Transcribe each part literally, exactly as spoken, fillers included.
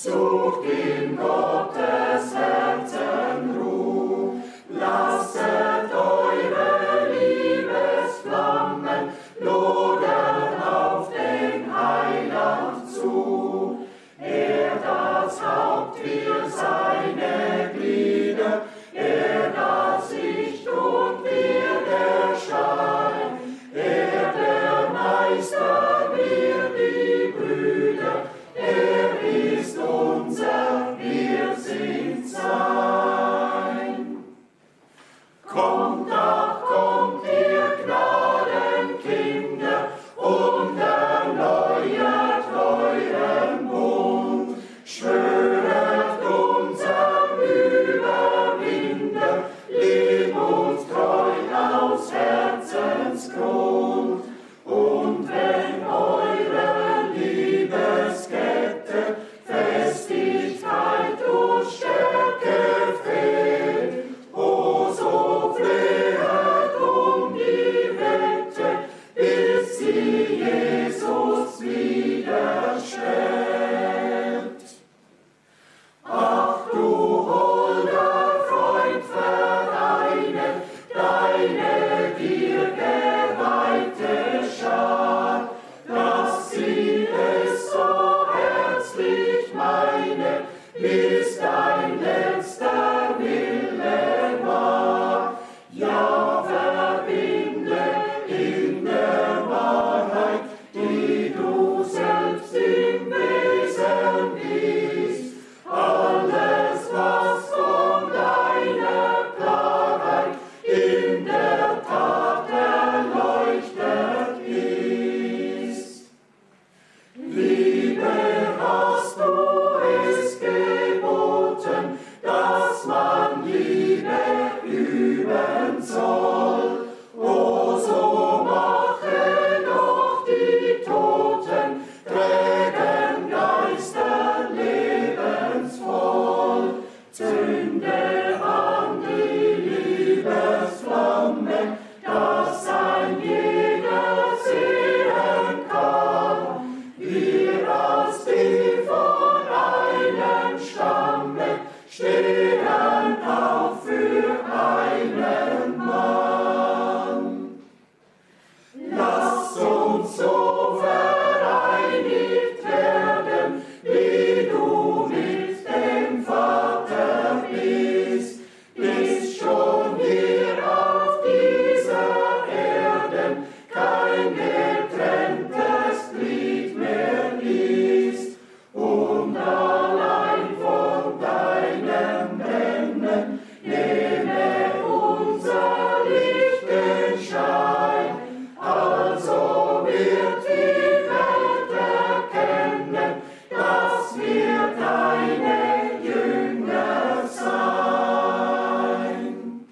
sucht in Gottes Herzen Ruh, lasset eure Liebesflammen lodern auf den Heiland zu. Er das Haupt, wir seine Glieder, er das Licht und wir der Schein, er der Meister, wir die Brüder, er ist unser, wir sind sein. Kommt, ach kommt, ihr Gnadenkinder, und erneuert euren Bund, schwöret unserm Überwinder, lieb und treu aus Herzensgrund. Und wenn eure Liebeskette Festigkeit und Stärke fehlt, o so flehet um die Wette, bis sie Jesus wiederstellt. Ach du holder Freund, vereine deine dir geweihte Schar, dass sie es so herzlich meine, bis dein letzter Wille war. Ja, verbinde in der Wahrheit, die du selbst im Wesen bist, alles, was von deiner Klarheit in der Tat erleuchtet ist. Liebe, hast du es geboten, dass man Liebe üben soll. O so mache doch die Toten, trägen Geister lebensvoll. Zünde an die Liebesflamme, dass ein jeder sehen kann. Wir als die von einem Stamme stehen auf für einen Mann. Lass uns so vereinigt werden, wie du mit dem Vater bist, bis schon hier auf dieser Erde kein getrenntes Glied mehr ist, und allein von deinem Brennen nehme unser Licht den Schein, also wird die Welt erkennen, dass wir deine Jünger sein.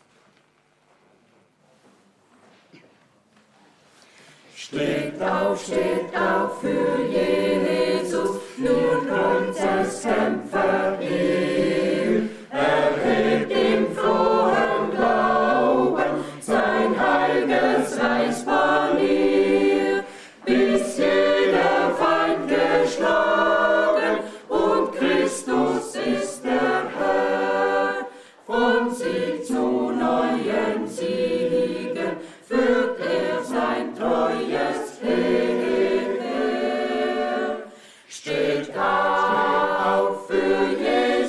Steht auf, steht auf für Jesus, nur Kreuzeskämpfer ihr. Erhebt im frohen Glauben sein heiliges Reichspanier, bis jeder Feind geschlagen und Christus ist der Herr. Von Sieg zu neuen Siegen führt er sein treues Heer. Steht auf für Jesus.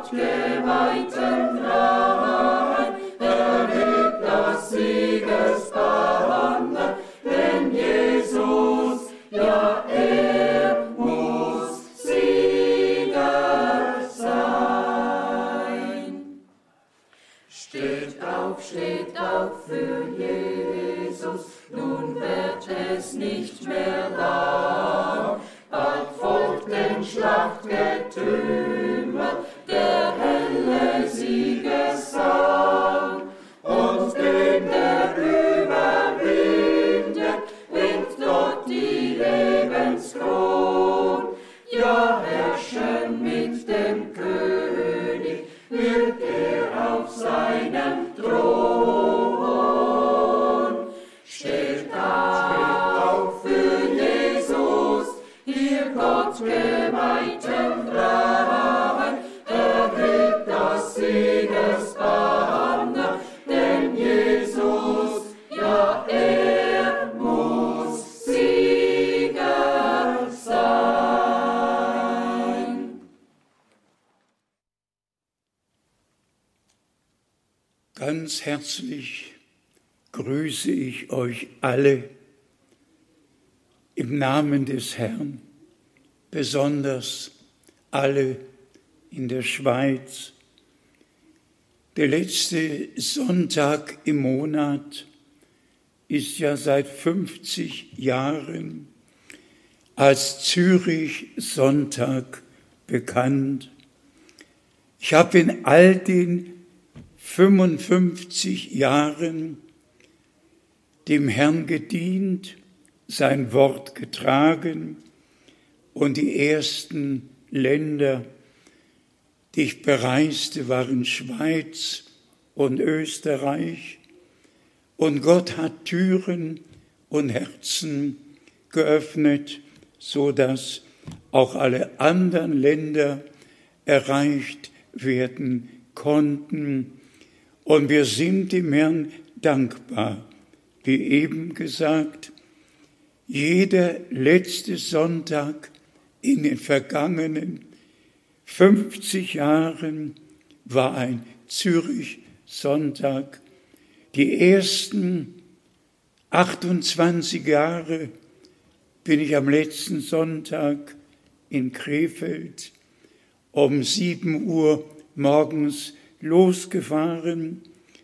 Gott geweihten Reihen, erhebt das Siegesbanner, denn Jesus, ja, er muss Sieger sein. Steht auf, steht auf für Jesus, nun wird es nicht mehr lang. Bald folgt den Schlachtgetümmel der helle Siegesang. Und dem, der überwindet, winkt Gott die Lebenskron. Ja, herrschen mit dem König wird er auf seinem Thron. Steht auf für Jesus, hier Gott geweihten Reihen, erhebt das Siegesbanner, denn Jesus, ja, er muss Sieger sein. Ganz herzlich grüße ich euch alle im Namen des Herrn, besonders alle in der Schweiz. Der letzte Sonntag im Monat ist ja seit fünfzig Jahren als Zürich-Sonntag bekannt. Ich habe in all den fünfundfünfzig Jahren dem Herrn gedient, sein Wort getragen und die ersten Länder, die ich bereiste, waren Schweiz und Österreich. Und Gott hat Türen und Herzen geöffnet, so dass auch alle anderen Länder erreicht werden konnten. Und wir sind dem Herrn dankbar. Wie eben gesagt, jeder letzte Sonntag in den vergangenen fünfzig Jahren war ein Zürich-Sonntag. Die ersten achtundzwanzig Jahre bin ich am letzten Sonntag in Krefeld um sieben Uhr morgens losgefahren,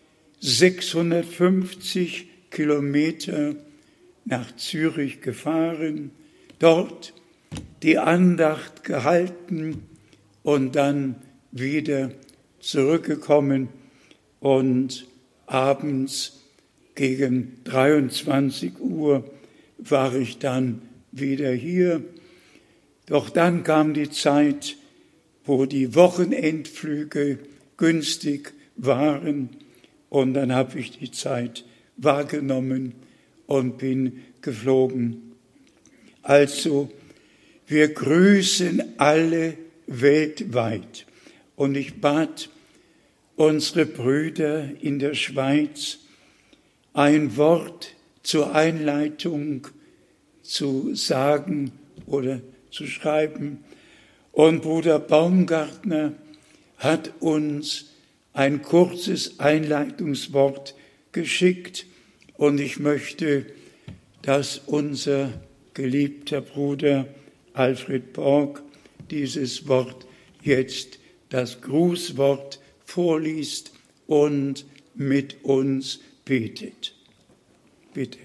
sechshundertfünfzig Kilometer nach Zürich gefahren, dort die Andacht gehalten und dann wieder zurückgekommen und abends gegen dreiundzwanzig Uhr war ich dann wieder hier. Doch dann kam die Zeit, wo die Wochenendflüge günstig waren und dann habe ich die Zeit wahrgenommen und bin geflogen. Also, wir grüßen alle weltweit. Und ich bat unsere Brüder in der Schweiz, ein Wort zur Einleitung zu sagen oder zu schreiben. Und Bruder Baumgartner hat uns ein kurzes Einleitungswort geschickt. Und ich möchte, dass unser geliebter Bruder Alfred Borg dieses Wort jetzt, das Grußwort, vorliest und mit uns betet. Bitte.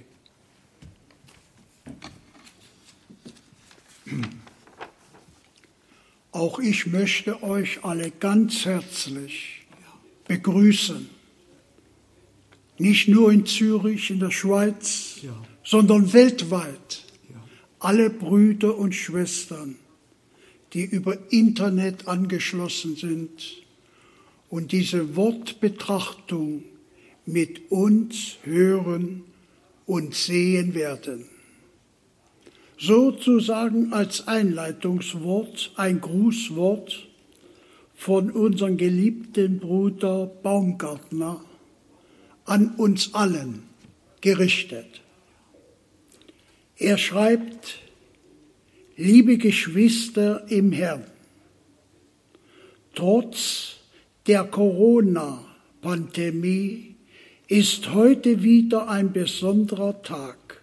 Auch ich möchte euch alle ganz herzlich begrüßen. Nicht nur in Zürich, in der Schweiz, ja, sondern weltweit. Ja. Alle Brüder und Schwestern, die über Internet angeschlossen sind und diese Wortbetrachtung mit uns hören und sehen werden. Sozusagen als Einleitungswort, ein Grußwort von unserem geliebten Bruder Baumgartner an uns allen gerichtet. Er schreibt: Liebe Geschwister im Herrn, Trotz der Corona-Pandemie ist heute wieder ein besonderer Tag.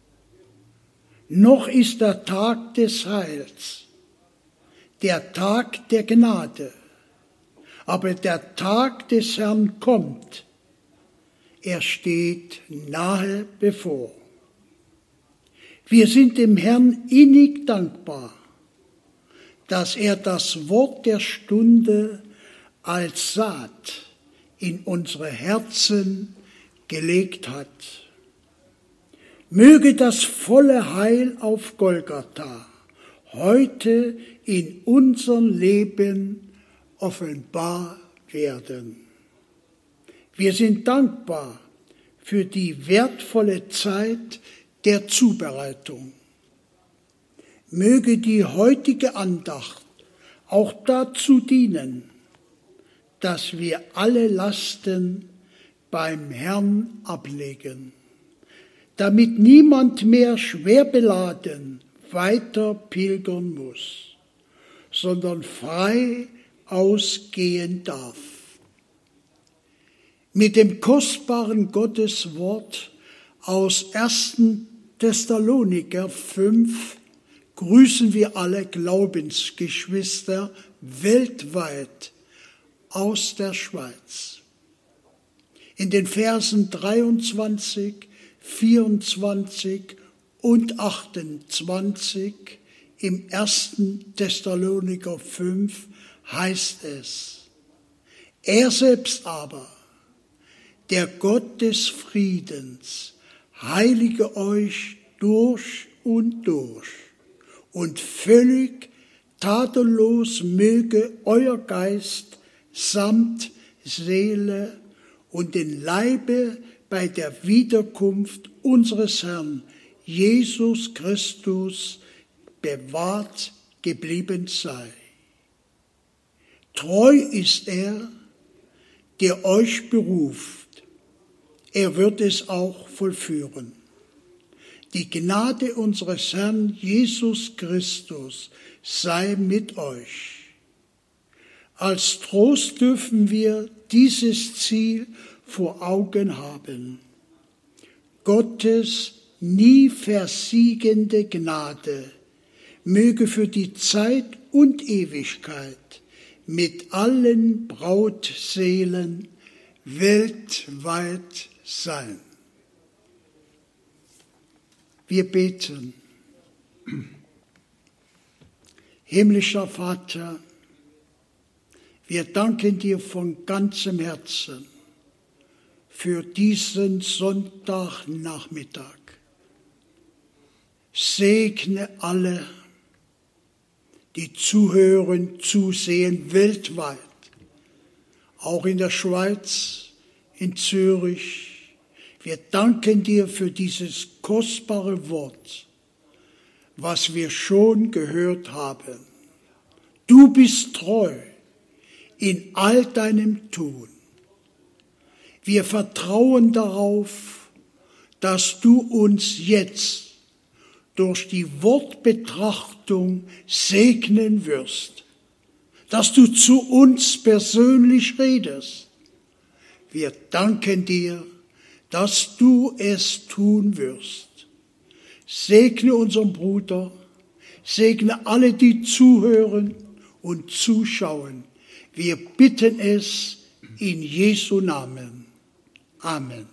Noch ist der Tag des Heils, der Tag der Gnade, aber der Tag des Herrn kommt. Er steht nahe bevor. Wir sind dem Herrn innig dankbar, dass er das Wort der Stunde als Saat in unsere Herzen gelegt hat. Möge das volle Heil auf Golgatha heute in unserem Leben offenbar werden. Wir sind dankbar für die wertvolle Zeit der Zubereitung. Möge die heutige Andacht auch dazu dienen, dass wir alle Lasten beim Herrn ablegen, damit niemand mehr schwer beladen weiter pilgern muss, sondern frei ausgehen darf. Mit dem kostbaren Gotteswort aus ersten Thessaloniker fünf grüßen wir alle Glaubensgeschwister weltweit aus der Schweiz. In den Versen dreiundzwanzig, vierundzwanzig und achtundzwanzig im ersten Thessaloniker fünf heißt es: Er selbst aber, der Gott des Friedens, heilige euch durch und durch, und völlig tadellos möge euer Geist samt Seele und den Leibe bei der Wiederkunft unseres Herrn Jesus Christus bewahrt geblieben sei. Treu ist er, der euch beruft. Er wird es auch vollführen. Die Gnade unseres Herrn Jesus Christus sei mit euch. Als Trost dürfen wir dieses Ziel vor Augen haben. Gottes nie versiegende Gnade möge für die Zeit und Ewigkeit mit allen Brautseelen weltweit sein. Wir beten. Himmlischer Vater, wir danken dir von ganzem Herzen für diesen Sonntagnachmittag. Segne alle, die zuhören, zusehen weltweit, auch in der Schweiz, in Zürich. Wir danken dir für dieses kostbare Wort, was wir schon gehört haben. Du bist treu in all deinem Tun. Wir vertrauen darauf, dass du uns jetzt durch die Wortbetrachtung segnen wirst, dass du zu uns persönlich redest. Wir danken dir, dass du es tun wirst. Segne unseren Bruder, segne alle, die zuhören und zuschauen. Wir bitten es in Jesu Namen. Amen.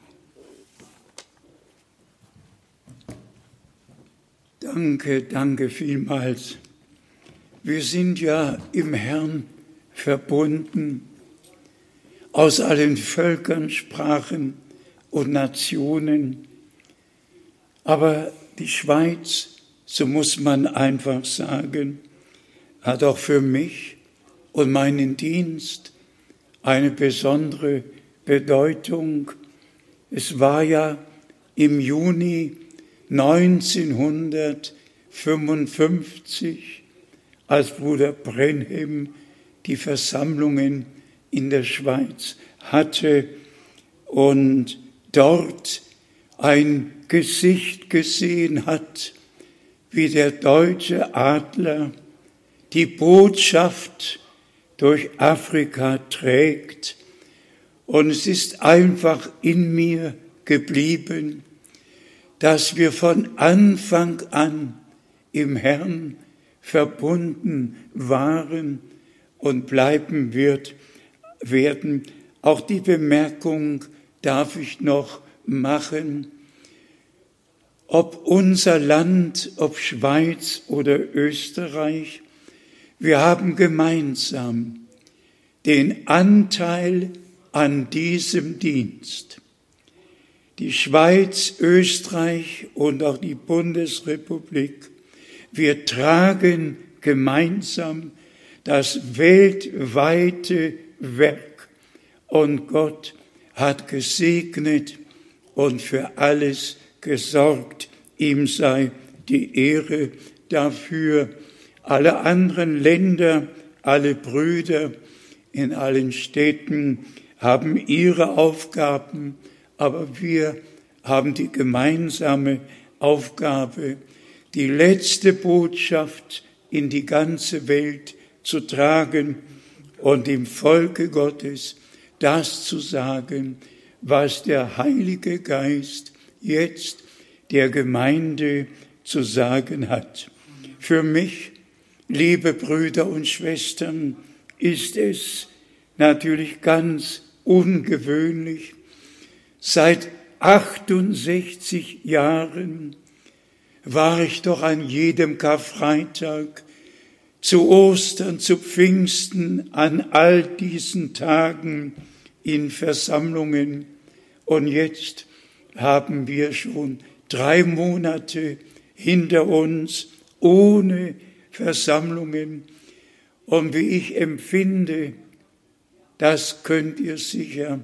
Danke, danke vielmals. Wir sind ja im Herrn verbunden, aus allen Völkern, Sprachen und Nationen. Aber die Schweiz, so muss man einfach sagen, hat auch für mich und meinen Dienst eine besondere Bedeutung. Es war ja im Juni neunzehnhundertfünfundfünfzig, als Bruder Brenhem die Versammlungen in der Schweiz hatte und dort ein Gesicht gesehen hat, wie der deutsche Adler die Botschaft durch Afrika trägt. Und es ist einfach in mir geblieben, dass wir von Anfang an im Herrn verbunden waren und bleiben wird, werden. Auch die Bemerkung darf ich noch machen, ob unser Land, ob Schweiz oder Österreich, wir haben gemeinsam den Anteil an diesem Dienst. Die Schweiz, Österreich und auch die Bundesrepublik, wir tragen gemeinsam das weltweite Werk und Gott hat gesegnet und für alles gesorgt. Ihm sei die Ehre dafür. Alle anderen Länder, alle Brüder in allen Städten haben ihre Aufgaben, aber wir haben die gemeinsame Aufgabe, die letzte Botschaft in die ganze Welt zu tragen und im Volke Gottes das zu sagen, was der Heilige Geist jetzt der Gemeinde zu sagen hat. Für mich, liebe Brüder und Schwestern, ist es natürlich ganz ungewöhnlich, seit achtundsechzig Jahren war ich doch an jedem Karfreitag, zu Ostern, zu Pfingsten, an all diesen Tagen in Versammlungen. Und jetzt haben wir schon drei Monate hinter uns ohne Versammlungen. Und wie ich empfinde, das könnt ihr sicher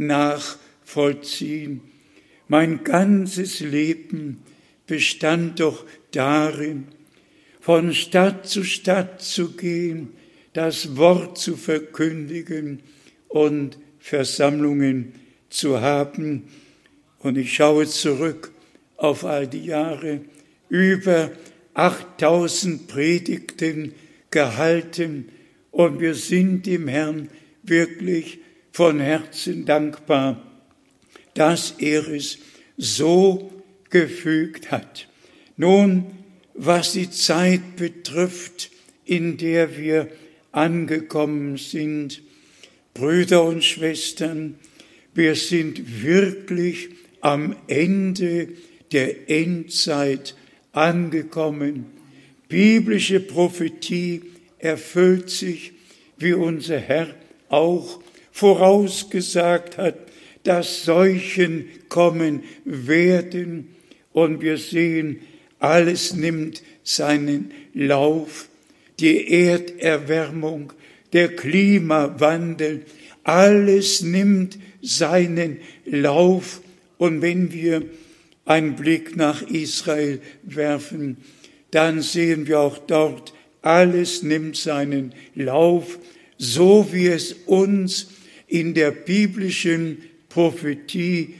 nachvollziehen. Mein ganzes Leben bestand doch darin, von Stadt zu Stadt zu gehen, das Wort zu verkündigen und Versammlungen zu haben. Und ich schaue zurück auf all die Jahre, über achttausend Predigten gehalten, und wir sind dem Herrn wirklich von Herzen dankbar, dass er es so gefügt hat. Nun, was die Zeit betrifft, in der wir angekommen sind, Brüder und Schwestern, wir sind wirklich am Ende der Endzeit angekommen. Biblische Prophetie erfüllt sich, wie unser Herr auch vorausgesagt hat, dass Seuchen kommen werden. Und wir sehen, alles nimmt seinen Lauf. Die Erderwärmung, der Klimawandel, alles nimmt seinen Lauf. Und wenn wir einen Blick nach Israel werfen, dann sehen wir auch dort, alles nimmt seinen Lauf, so wie es uns in der biblischen Prophetie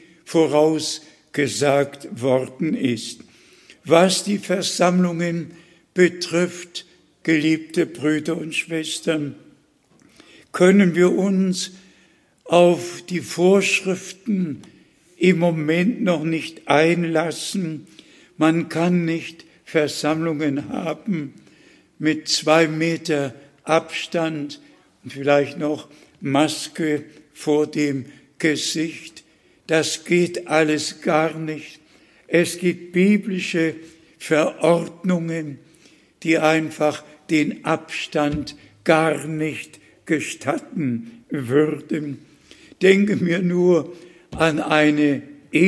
vorausgesagt worden ist. Was die Versammlungen betrifft, geliebte Brüder und Schwestern, können wir uns auf die Vorschriften im Moment noch nicht einlassen. Man kann nicht Versammlungen haben mit zwei Meter Abstand und vielleicht noch Maske vor dem Gesicht. Das geht alles gar nicht. Es gibt biblische Verordnungen, die einfach den Abstand gar nicht gestatten würden. Denke mir nur an eine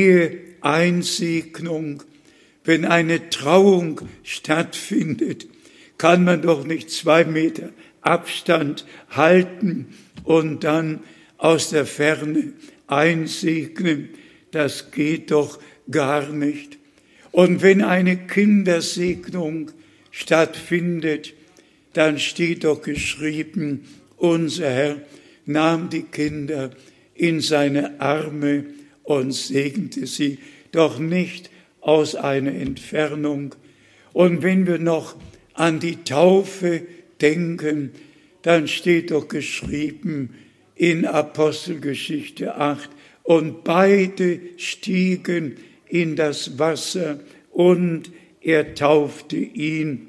Eheeinsegnung. Wenn eine Trauung stattfindet, kann man doch nicht zwei Meter Abstand halten und dann aus der Ferne einsegnen. Das geht doch gar nicht. Und wenn eine Kindersegnung stattfindet, dann steht doch geschrieben, unser Herr nahm die Kinder in seine Arme und segnete sie, doch nicht aus einer Entfernung. Und wenn wir noch an die Taufe denken, dann steht doch geschrieben in Apostelgeschichte acht, und beide stiegen in das Wasser und er taufte ihn.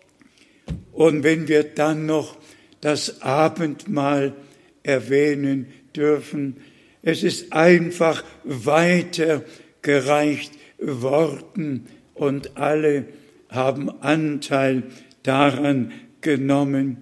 Und wenn wir dann noch das Abendmahl erwähnen dürfen, es ist einfach weitergereicht worden und alle haben Anteil daran genommen.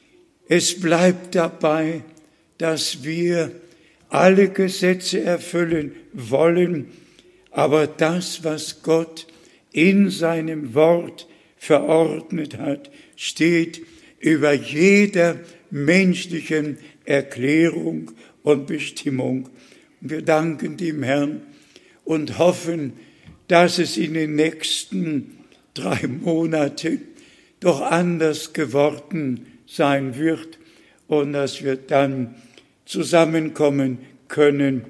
Es bleibt dabei, dass wir alle Gesetze erfüllen wollen, aber das, was Gott in seinem Wort verordnet hat, steht über jeder menschlichen Erklärung und Bestimmung. Und wir danken dem Herrn und hoffen, dass es in den nächsten drei Monaten doch anders geworden sein wird und dass wir dann zusammenkommen können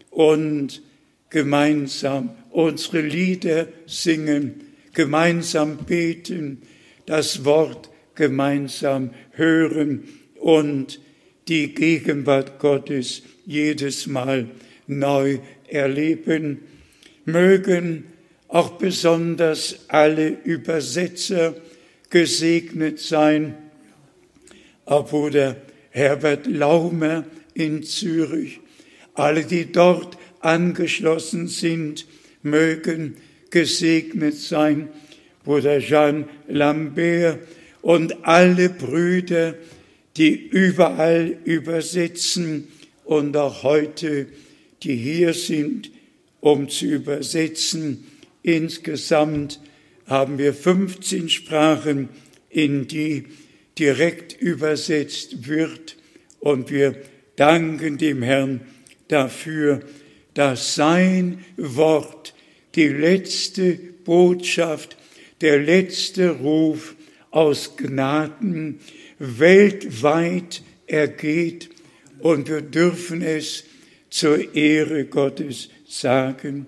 und gemeinsam unsere Lieder singen, gemeinsam beten, das Wort gemeinsam hören und die Gegenwart Gottes jedes Mal neu erleben. Mögen auch besonders alle Übersetzer gesegnet sein, auch Bruder Herbert Laumer in Zürich, alle, die dort angeschlossen sind, mögen gesegnet sein, Bruder Jean Lambert und alle Brüder, die überall übersetzen und auch heute, die hier sind, um zu übersetzen. Insgesamt haben wir fünfzehn Sprachen, in die direkt übersetzt wird. Und wir danken dem Herrn dafür, dass sein Wort, die letzte Botschaft, der letzte Ruf aus Gnaden weltweit ergeht. Und wir dürfen es zur Ehre Gottes sagen.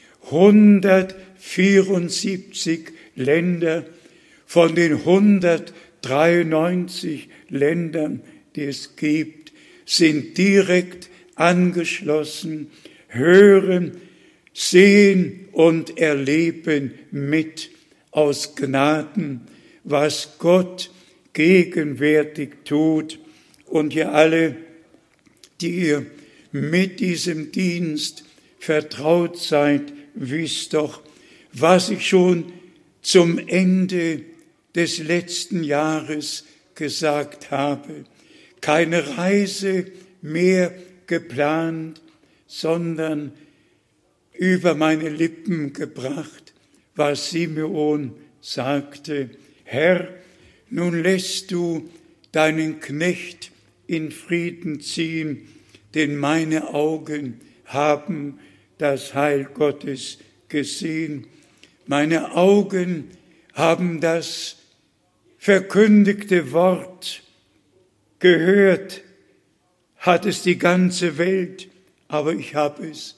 hundertvierundsiebzig Länder von den hundertdreiundneunzig Ländern, die es gibt, sind direkt angeschlossen, hören, sehen und erleben mit aus Gnaden, was Gott gegenwärtig tut. Und ihr alle, die ihr mit diesem Dienst vertraut seid, wisst doch, was ich schon zum Ende des letzten Jahres gesagt habe. Keine Reise mehr geplant, sondern über meine Lippen gebracht, was Simeon sagte: Herr, nun lässt du deinen Knecht in Frieden ziehen, denn meine Augen haben das Heil Gottes gesehen. Meine Augen haben das verkündigte Wort gehört, hat es die ganze Welt, aber ich habe es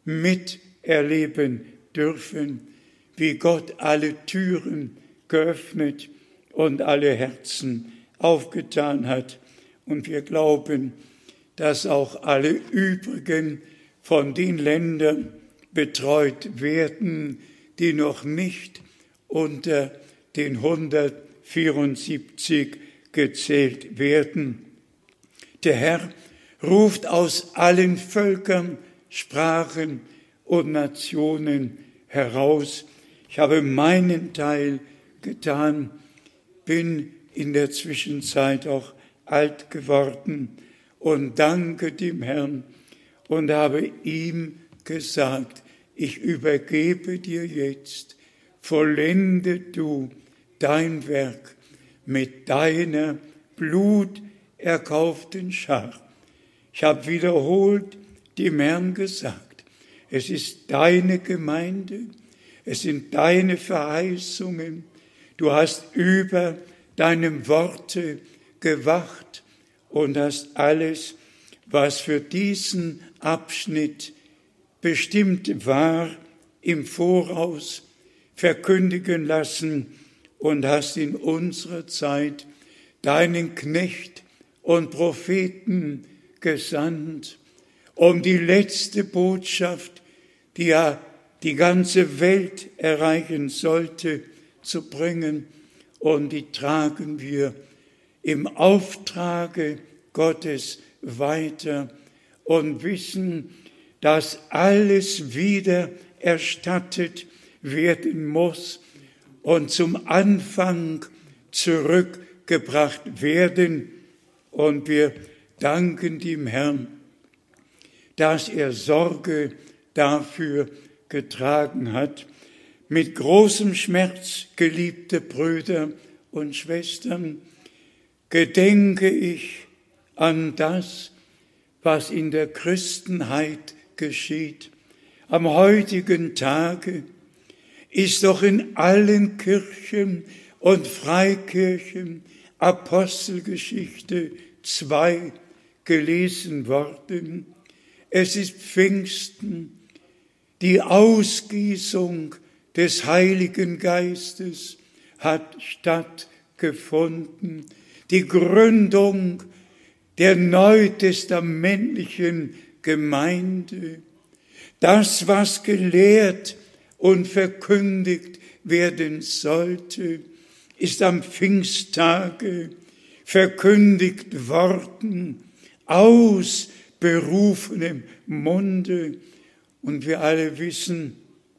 miterleben dürfen, wie Gott alle Türen geöffnet und alle Herzen aufgetan hat. Und wir glauben, dass auch alle übrigen von den Ländern betreut werden, die noch nicht unter den hundertvierundsiebzig gezählt werden. Der Herr ruft aus allen Völkern, Sprachen und Nationen heraus. Ich habe meinen Teil getan, bin in der Zwischenzeit auch alt geworden und danke dem Herrn und habe ihm gesagt: Ich übergebe dir jetzt, vollende du dein Werk mit deiner bluterkauften Schar. Ich habe wiederholt dem Herrn gesagt, es ist deine Gemeinde, es sind deine Verheißungen, du hast über deinem Worte gewacht und hast alles, was für diesen Abschnitt bestimmt war, im Voraus verkündigen lassen und hast in unserer Zeit deinen Knecht und Propheten gesandt, um die letzte Botschaft, die ja die ganze Welt erreichen sollte, zu bringen. Und die tragen wir im Auftrage Gottes weiter und wissen, dass alles wieder erstattet werden muss und zum Anfang zurückgebracht werden. Und wir danken dem Herrn, dass er Sorge dafür getragen hat. Mit großem Schmerz, geliebte Brüder und Schwestern, gedenke ich an das, was in der Christenheit geschieht. Am heutigen Tage ist doch in allen Kirchen und Freikirchen Apostelgeschichte zwei gelesen worden. Es ist Pfingsten, die Ausgießung des Heiligen Geistes hat stattgefunden, die Gründung der neutestamentlichen Gemeinde. Das, was gelehrt und verkündigt werden sollte, ist am Pfingsttage verkündigt worden, aus berufenem Munde. Und wir alle wissen,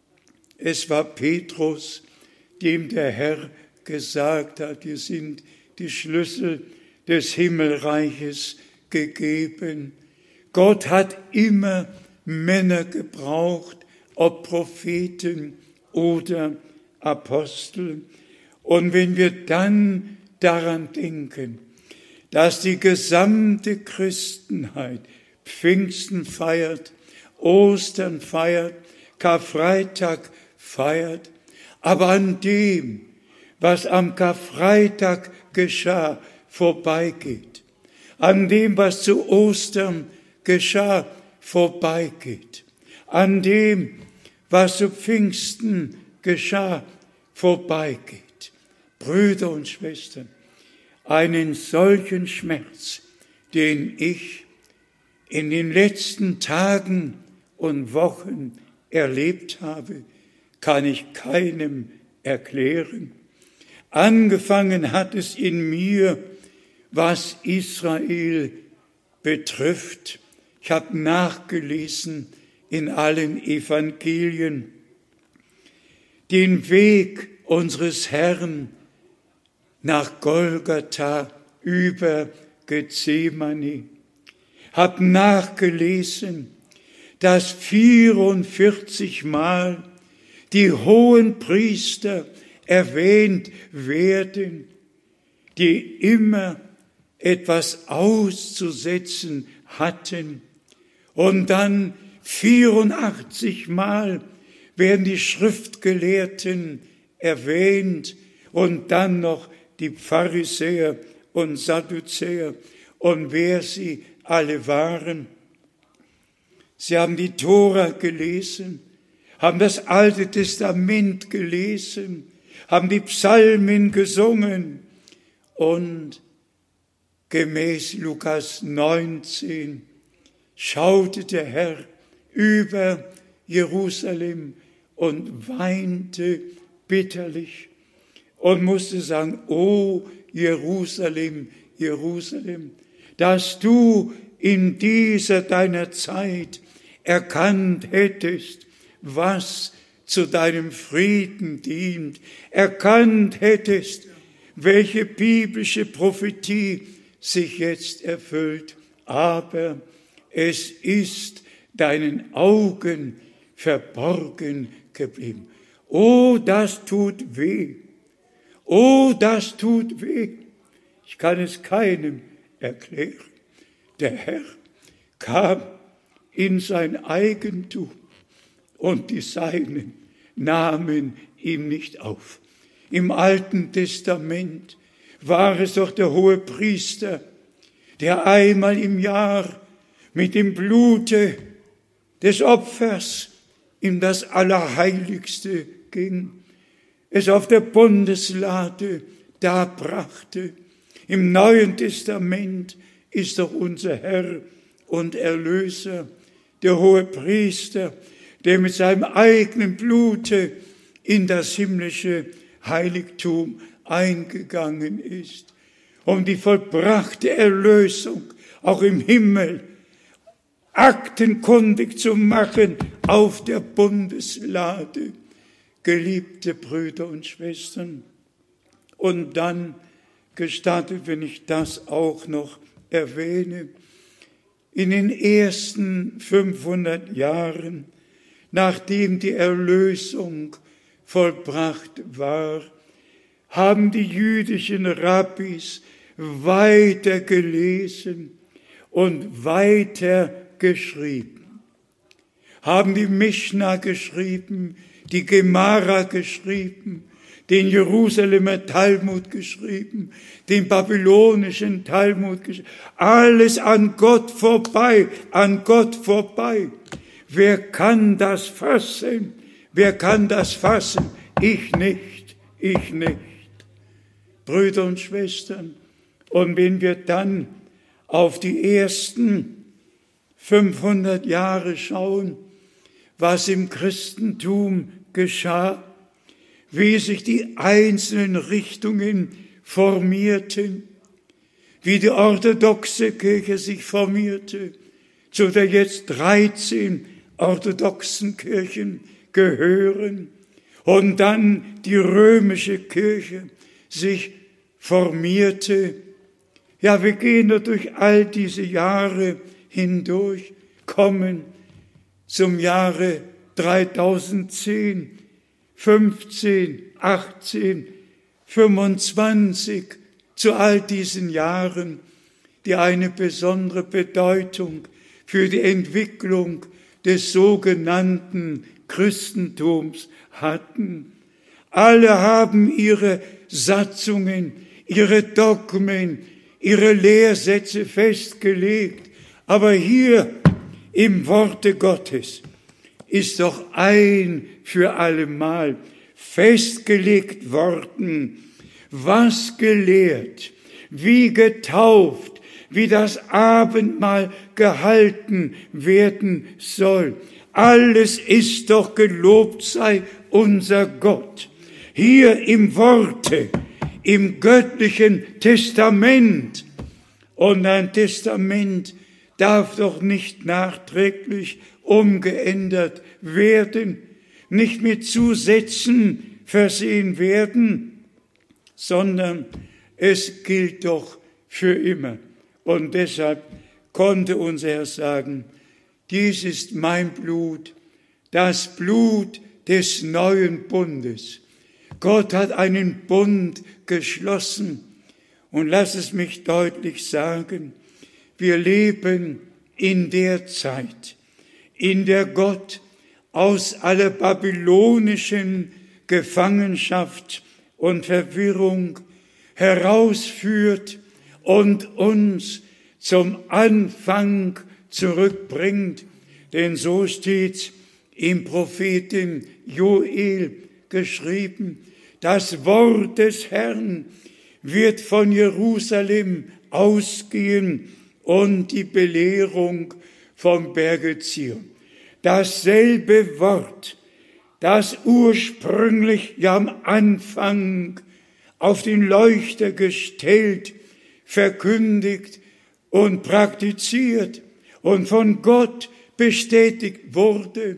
es war Petrus, dem der Herr gesagt hat, dir sind die Schlüssel des Himmelreiches gegeben. Gott hat immer Männer gebraucht, ob Propheten oder Apostel. Und wenn wir dann daran denken, dass die gesamte Christenheit Pfingsten feiert, Ostern feiert, Karfreitag feiert, aber an dem, was am Karfreitag geschah, vorbeigeht, an dem, was zu Ostern geschah, vorbeigeht, an dem, was zu Pfingsten geschah, vorbeigeht. Brüder und Schwestern, einen solchen Schmerz, den ich in den letzten Tagen und Wochen erlebt habe, kann ich keinem erklären. Angefangen hat es in mir, was Israel betrifft. Ich habe nachgelesen in allen Evangelien den Weg unseres Herrn nach Golgatha über Gethsemane. Hab nachgelesen, dass vierundvierzig Mal die hohen Priester erwähnt werden, die immer etwas auszusetzen hatten. Und dann vierundachtzig Mal werden die Schriftgelehrten erwähnt und dann noch die Pharisäer und Sadduzäer und wer sie alle waren. Sie haben die Tora gelesen, haben das Alte Testament gelesen, haben die Psalmen gesungen und gemäß Lukas neunzehn schaute der Herr über Jerusalem und weinte bitterlich und musste sagen, o Jerusalem, Jerusalem, dass du in dieser deiner Zeit erkannt hättest, was zu deinem Frieden dient, erkannt hättest, welche biblische Prophetie sich jetzt erfüllt, aber es ist deinen Augen verborgen geblieben. Oh, das tut weh. Oh, das tut weh. Ich kann es keinem erklären. Der Herr kam in sein Eigentum und die Seinen nahmen ihm nicht auf. Im Alten Testament war es doch der Hohepriester, der einmal im Jahr mit dem Blute des Opfers in das Allerheiligste ging, es auf der Bundeslade darbrachte. Im Neuen Testament ist doch unser Herr und Erlöser, der hohe Priester, der mit seinem eigenen Blute in das himmlische Heiligtum eingegangen ist, um die vollbrachte Erlösung auch im Himmel aktenkundig zu machen auf der Bundeslade. Geliebte Brüder und Schwestern, und dann gestattet, wenn ich das auch noch erwähne, in den ersten fünfhundert Jahren, nachdem die Erlösung vollbracht war, haben die jüdischen Rabbis weiter gelesen und weiter geschrieben, haben die Mischna geschrieben, die Gemara geschrieben, den Jerusalemer Talmud geschrieben, den babylonischen Talmud geschrieben, alles an Gott vorbei, an Gott vorbei. Wer kann das fassen? Wer kann das fassen? Ich nicht, ich nicht. Brüder und Schwestern, und wenn wir dann auf die ersten fünfhundert Jahre schauen, was im Christentum geschah, wie sich die einzelnen Richtungen formierten, wie die orthodoxe Kirche sich formierte, zu der jetzt dreizehn orthodoxen Kirchen gehören, und dann die römische Kirche sich formierte. Ja, wir gehen nur durch all diese Jahre hindurch, kommen zum Jahre dreitausendzehn, fünfzehn, achtzehn, fünfundzwanzig, zu all diesen Jahren, die eine besondere Bedeutung für die Entwicklung des sogenannten Christentums hatten. Alle haben ihre Satzungen, ihre Dogmen, ihre Lehrsätze festgelegt. Aber hier im Worte Gottes ist doch ein für allemal festgelegt worden, was gelehrt, wie getauft, wie das Abendmahl gehalten werden soll. Alles ist doch, gelobt sei unser Gott. Hier im Worte, im göttlichen Testament. Und ein Testament darf doch nicht nachträglich umgeändert werden, nicht mit Zusätzen versehen werden, sondern es gilt doch für immer. Und deshalb konnte unser Herr sagen, dies ist mein Blut, das Blut des neuen Bundes. Gott hat einen Bund geschlossen. Und lass es mich deutlich sagen, wir leben in der Zeit, in der Gott aus aller babylonischen Gefangenschaft und Verwirrung herausführt und uns zum Anfang zurückbringt. Denn so steht im Propheten Joel geschrieben, das Wort des Herrn wird von Jerusalem ausgehen und die Belehrung vom Berge Zion. Dasselbe Wort, das ursprünglich ja am Anfang auf den Leuchter gestellt, verkündigt und praktiziert und von Gott bestätigt wurde,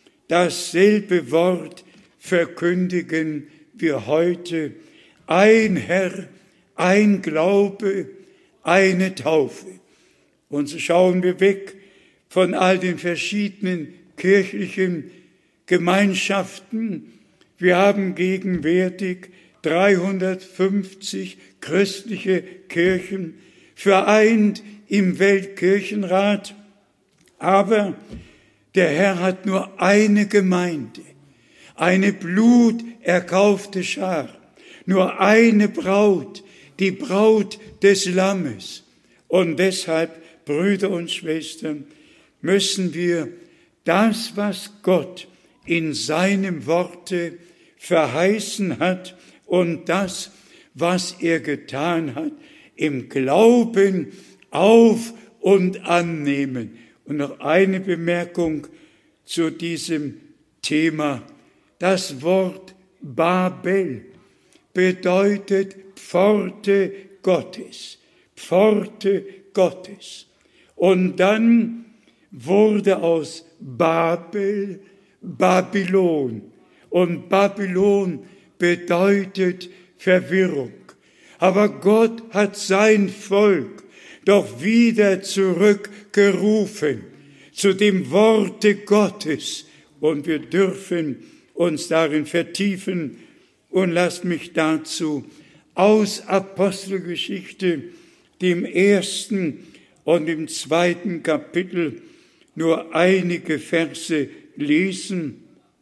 dasselbe Wort verkündigen wir heute. Ein Herr, ein Glaube, eine Taufe. Und so schauen wir weg von all den verschiedenen kirchlichen Gemeinschaften. Wir haben gegenwärtig dreihundertfünfzig christliche Kirchen, vereint im Weltkirchenrat. Aber der Herr hat nur eine Gemeinde, eine bluterkaufte Schar, nur eine Braut, die Braut des Lammes. Und deshalb, Brüder und Schwestern, müssen wir das, was Gott in seinem Worte verheißen hat und das, was er getan hat, im Glauben auf und annehmen. Und noch eine Bemerkung zu diesem Thema. Das Wort Babel bedeutet Pforte Gottes. Pforte Gottes. Und dann wurde aus Babel Babylon. Und Babylon bedeutet Verwirrung. Aber Gott hat sein Volk doch wieder zurückgerufen zu dem Worte Gottes. Und wir dürfen uns darin vertiefen. Und lasst mich dazu aus Apostelgeschichte, dem ersten und dem zweiten Kapitel, nur einige Verse lesen,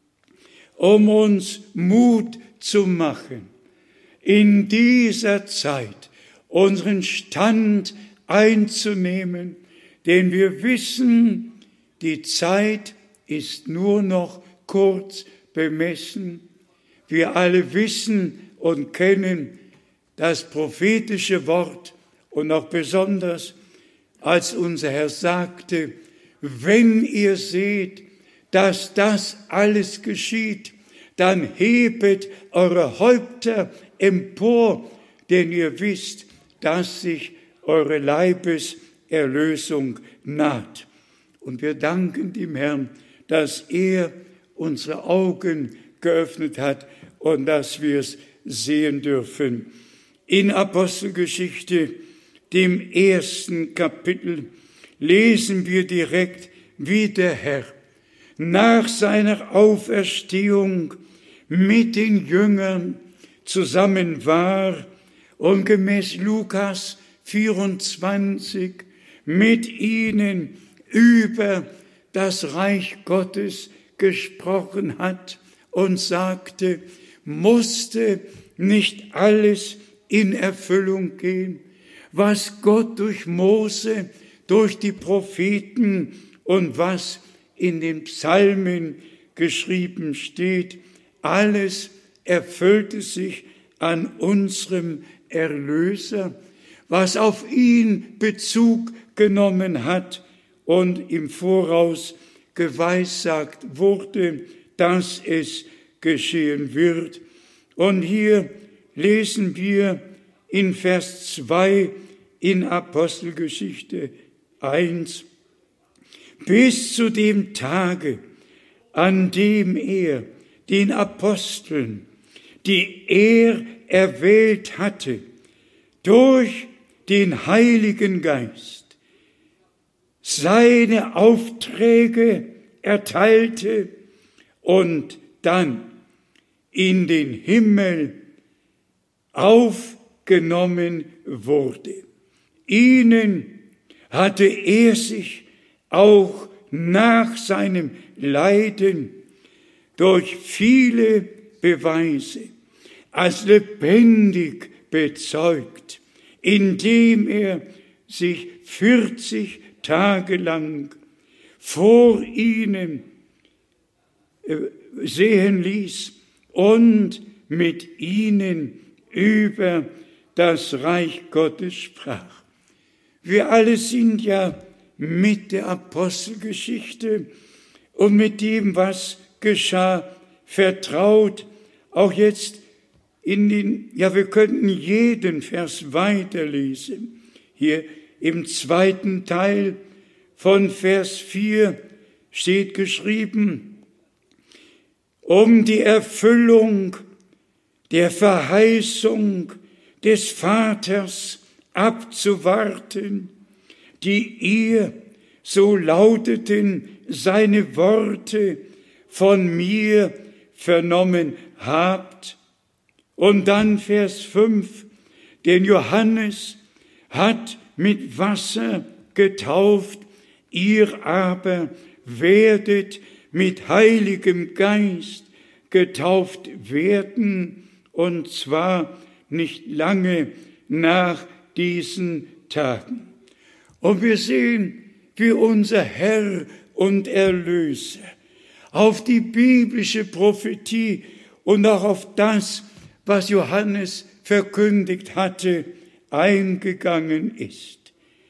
um uns Mut zu machen, in dieser Zeit unseren Stand einzunehmen, denn wir wissen, die Zeit ist nur noch kurz bemessen. Wir alle wissen und kennen das prophetische Wort und auch besonders, als unser Herr sagte, wenn ihr seht, dass das alles geschieht, dann hebet eure Häupter empor, denn ihr wisst, dass sich eure Leibeserlösung naht. Und wir danken dem Herrn, dass er unsere Augen geöffnet hat und dass wir es sehen dürfen. In Apostelgeschichte, dem ersten Kapitel, lesen wir direkt, wie der Herr nach seiner Auferstehung mit den Jüngern zusammen war und gemäß Lukas vierundzwanzig mit ihnen über das Reich Gottes gesprochen hat und sagte, musste nicht alles in Erfüllung gehen, was Gott durch Mose, durch die Propheten und was in den Psalmen geschrieben steht, alles erfüllte sich an unserem Erlöser, was auf ihn Bezug genommen hat und im Voraus geweissagt wurde, dass es geschehen wird. Und hier lesen wir in Vers zwei in Apostelgeschichte eins, bis zu dem Tage, an dem er den Aposteln, die er erwählt hatte, durch den Heiligen Geist seine Aufträge erteilte und dann in den Himmel aufgenommen wurde. Ihnen hatte er sich auch nach seinem Leiden durch viele Beweise als lebendig bezeugt, indem er sich vierzig Tage lang vor ihnen sehen ließ und mit ihnen über das Reich Gottes sprach. Wir alle sind ja mit der Apostelgeschichte und mit dem, was geschah, vertraut. Auch jetzt in den, ja, wir könnten jeden Vers weiterlesen. Hier im zweiten Teil von Vers vier steht geschrieben, um die Erfüllung der Verheißung des Vaters abzuwarten, die ihr, so lauteten seine Worte, von mir vernommen habt. Und dann Vers fünf, denn Johannes hat mit Wasser getauft, ihr aber werdet mit Heiligem Geist getauft werden, und zwar nicht lange nach diesen Tagen. Und wir sehen, wie unser Herr und Erlöser auf die biblische Prophetie und auch auf das, was Johannes verkündigt hatte, eingegangen ist.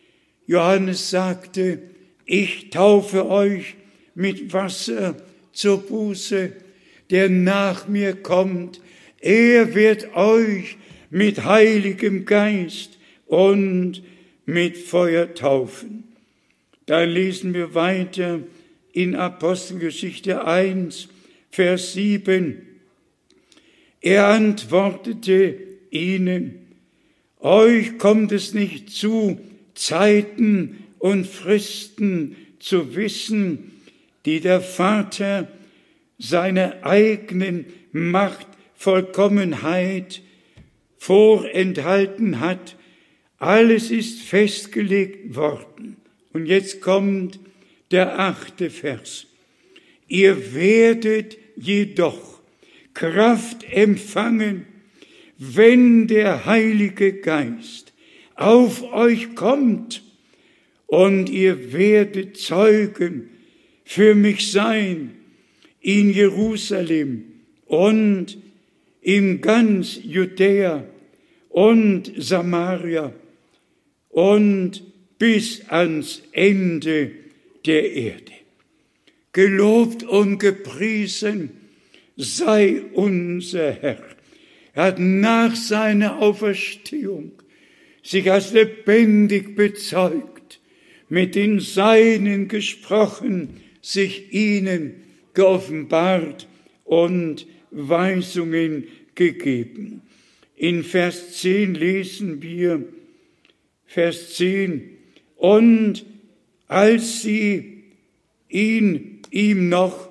Johannes sagte, ich taufe euch mit Wasser zur Buße, der nach mir kommt, er wird euch mit Heiligem Geist und mit Feuer taufen. Dann lesen wir weiter in Apostelgeschichte eins, Vers sieben. Er antwortete ihnen, euch kommt es nicht zu, Zeiten und Fristen zu wissen, die der Vater seiner eigenen Machtvollkommenheit vorenthalten hat. Alles ist festgelegt worden. Und jetzt kommt der achte Vers. Ihr werdet jedoch Kraft empfangen, wenn der Heilige Geist auf euch kommt, und ihr werdet Zeugen für mich sein in Jerusalem und in ganz Judäa und Samaria und bis ans Ende der Erde. Gelobt und gepriesen sei unser Herr. Er hat nach seiner Auferstehung sich als lebendig bezeugt, mit den Seinen gesprochen, sich ihnen geoffenbart und Weisungen gegeben. In Vers zehn lesen wir, Vers zehn, und als sie ihn ihm noch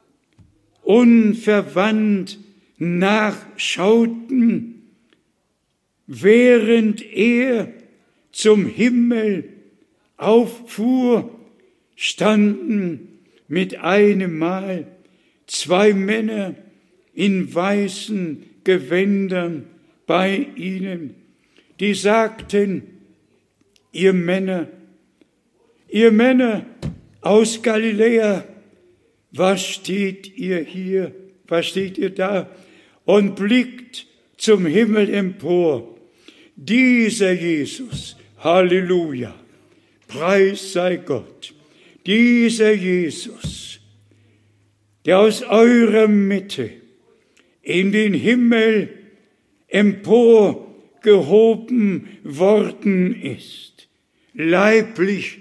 unverwandt nachschauten, während er zum Himmel auffuhr, standen mit einem Mal zwei Männer in weißen Gewändern bei ihnen, die sagten, ihr Männer, ihr Männer aus Galiläa, was steht ihr hier, was steht ihr da und blickt zum Himmel empor? Dieser Jesus, Halleluja, Preis sei Gott, dieser Jesus, der aus eurer Mitte in den Himmel emporgehoben worden ist, leiblich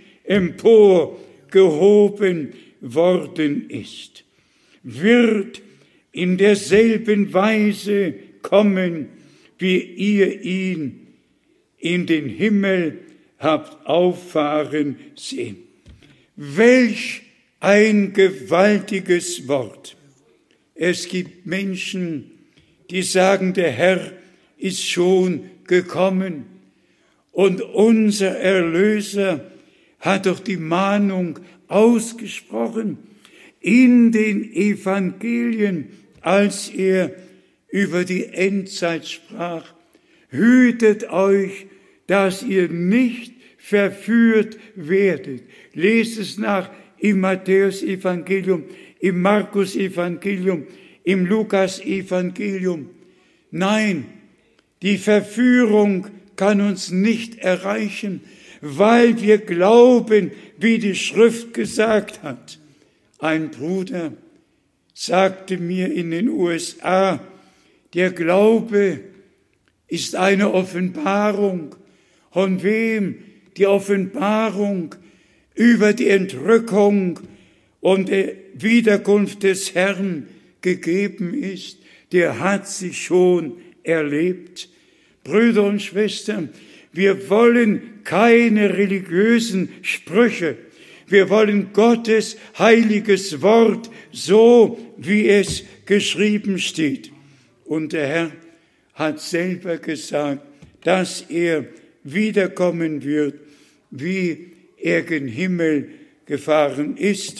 emporgehoben worden ist, wird in derselben Weise kommen, wie ihr ihn in den Himmel habt auffahren sehen. Welch ein gewaltiges Wort. Es gibt Menschen, die sagen, der Herr ist schon gekommen und unser Erlöser hat doch die Mahnung ausgesprochen in den Evangelien, als er über die Endzeit sprach. Hütet euch, dass ihr nicht verführt werdet. Lest es nach im Matthäus-Evangelium, im Markus-Evangelium, im Lukas-Evangelium. Nein, die Verführung kann uns nicht erreichen, weil wir glauben, wie die Schrift gesagt hat. Ein Bruder sagte mir in den U S A, der Glaube ist eine Offenbarung. Von wem die Offenbarung über die Entrückung und die Wiederkunft des Herrn gegeben ist, der hat sie schon erlebt. Brüder und Schwestern, wir wollen keine religiösen Sprüche. Wir wollen Gottes heiliges Wort, so wie es geschrieben steht. Und der Herr hat selber gesagt, dass er wiederkommen wird, wie er gen Himmel gefahren ist.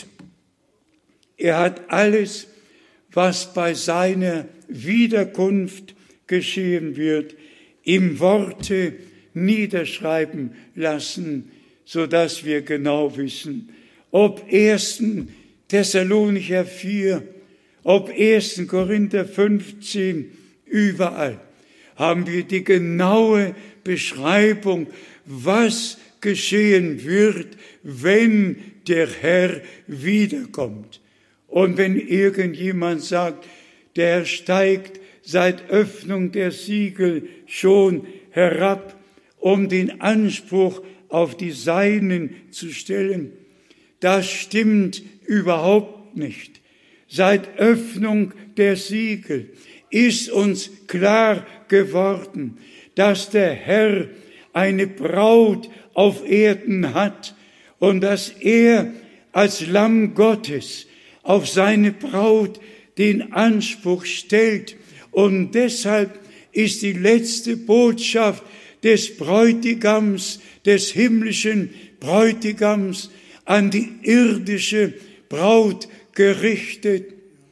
Er hat alles, was bei seiner Wiederkunft geschehen wird, im Worte niederschreiben lassen, so dass wir genau wissen, ob ersten Thessalonicher vier, ob ersten Korinther fünfzehn, überall haben wir die genaue Beschreibung, was geschehen wird, wenn der Herr wiederkommt. Und wenn irgendjemand sagt, der Herr steigt seit Öffnung der Siegel schon herab, um den Anspruch auf die Seinen zu stellen, das stimmt überhaupt nicht. Seit Öffnung der Siegel ist uns klar geworden, dass der Herr eine Braut auf Erden hat und dass er als Lamm Gottes auf seine Braut den Anspruch stellt. Und deshalb ist die letzte Botschaft des Bräutigams, des himmlischen Bräutigams an die irdische Braut gerichtet.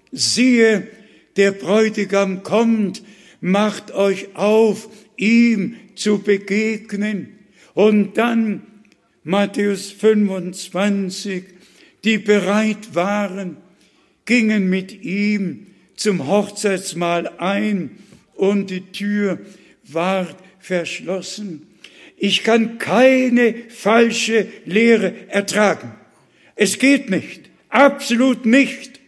Siehe, der Bräutigam kommt, macht euch auf, ihm zu begegnen. Und dann Matthäus fünfundzwanzig, die bereit waren, gingen mit ihm zum Hochzeitsmahl ein und die Tür ward verschlossen. Ich kann keine falsche Lehre ertragen. Es geht nicht, absolut nicht.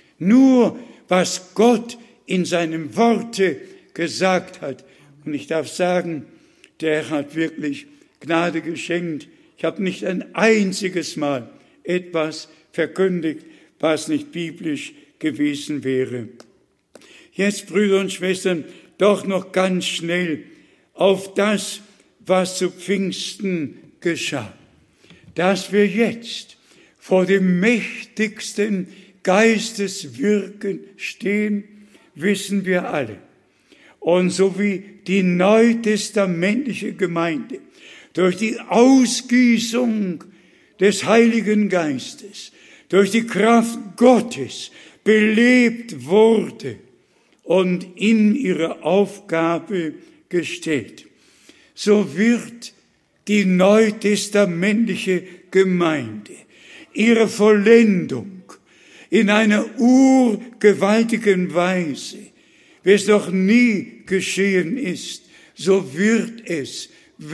Nur was Gott in seinem Worte gesagt hat. Und ich darf sagen, der Herr hat wirklich Gnade geschenkt. Ich habe nicht ein einziges Mal etwas verkündigt, was nicht biblisch gewesen wäre. Jetzt, Brüder und Schwestern, doch noch ganz schnell auf das, was zu Pfingsten geschah. Dass wir jetzt vor dem mächtigsten Geisteswirken stehen, wissen wir alle. Und so wie die neutestamentliche Gemeinde durch die Ausgießung des Heiligen Geistes, durch die Kraft Gottes belebt wurde und in ihre Aufgabe gestellt, so wird die neutestamentliche Gemeinde ihre Vollendung in einer urgewaltigen Weise, wie es noch nie geschehen ist, so wird es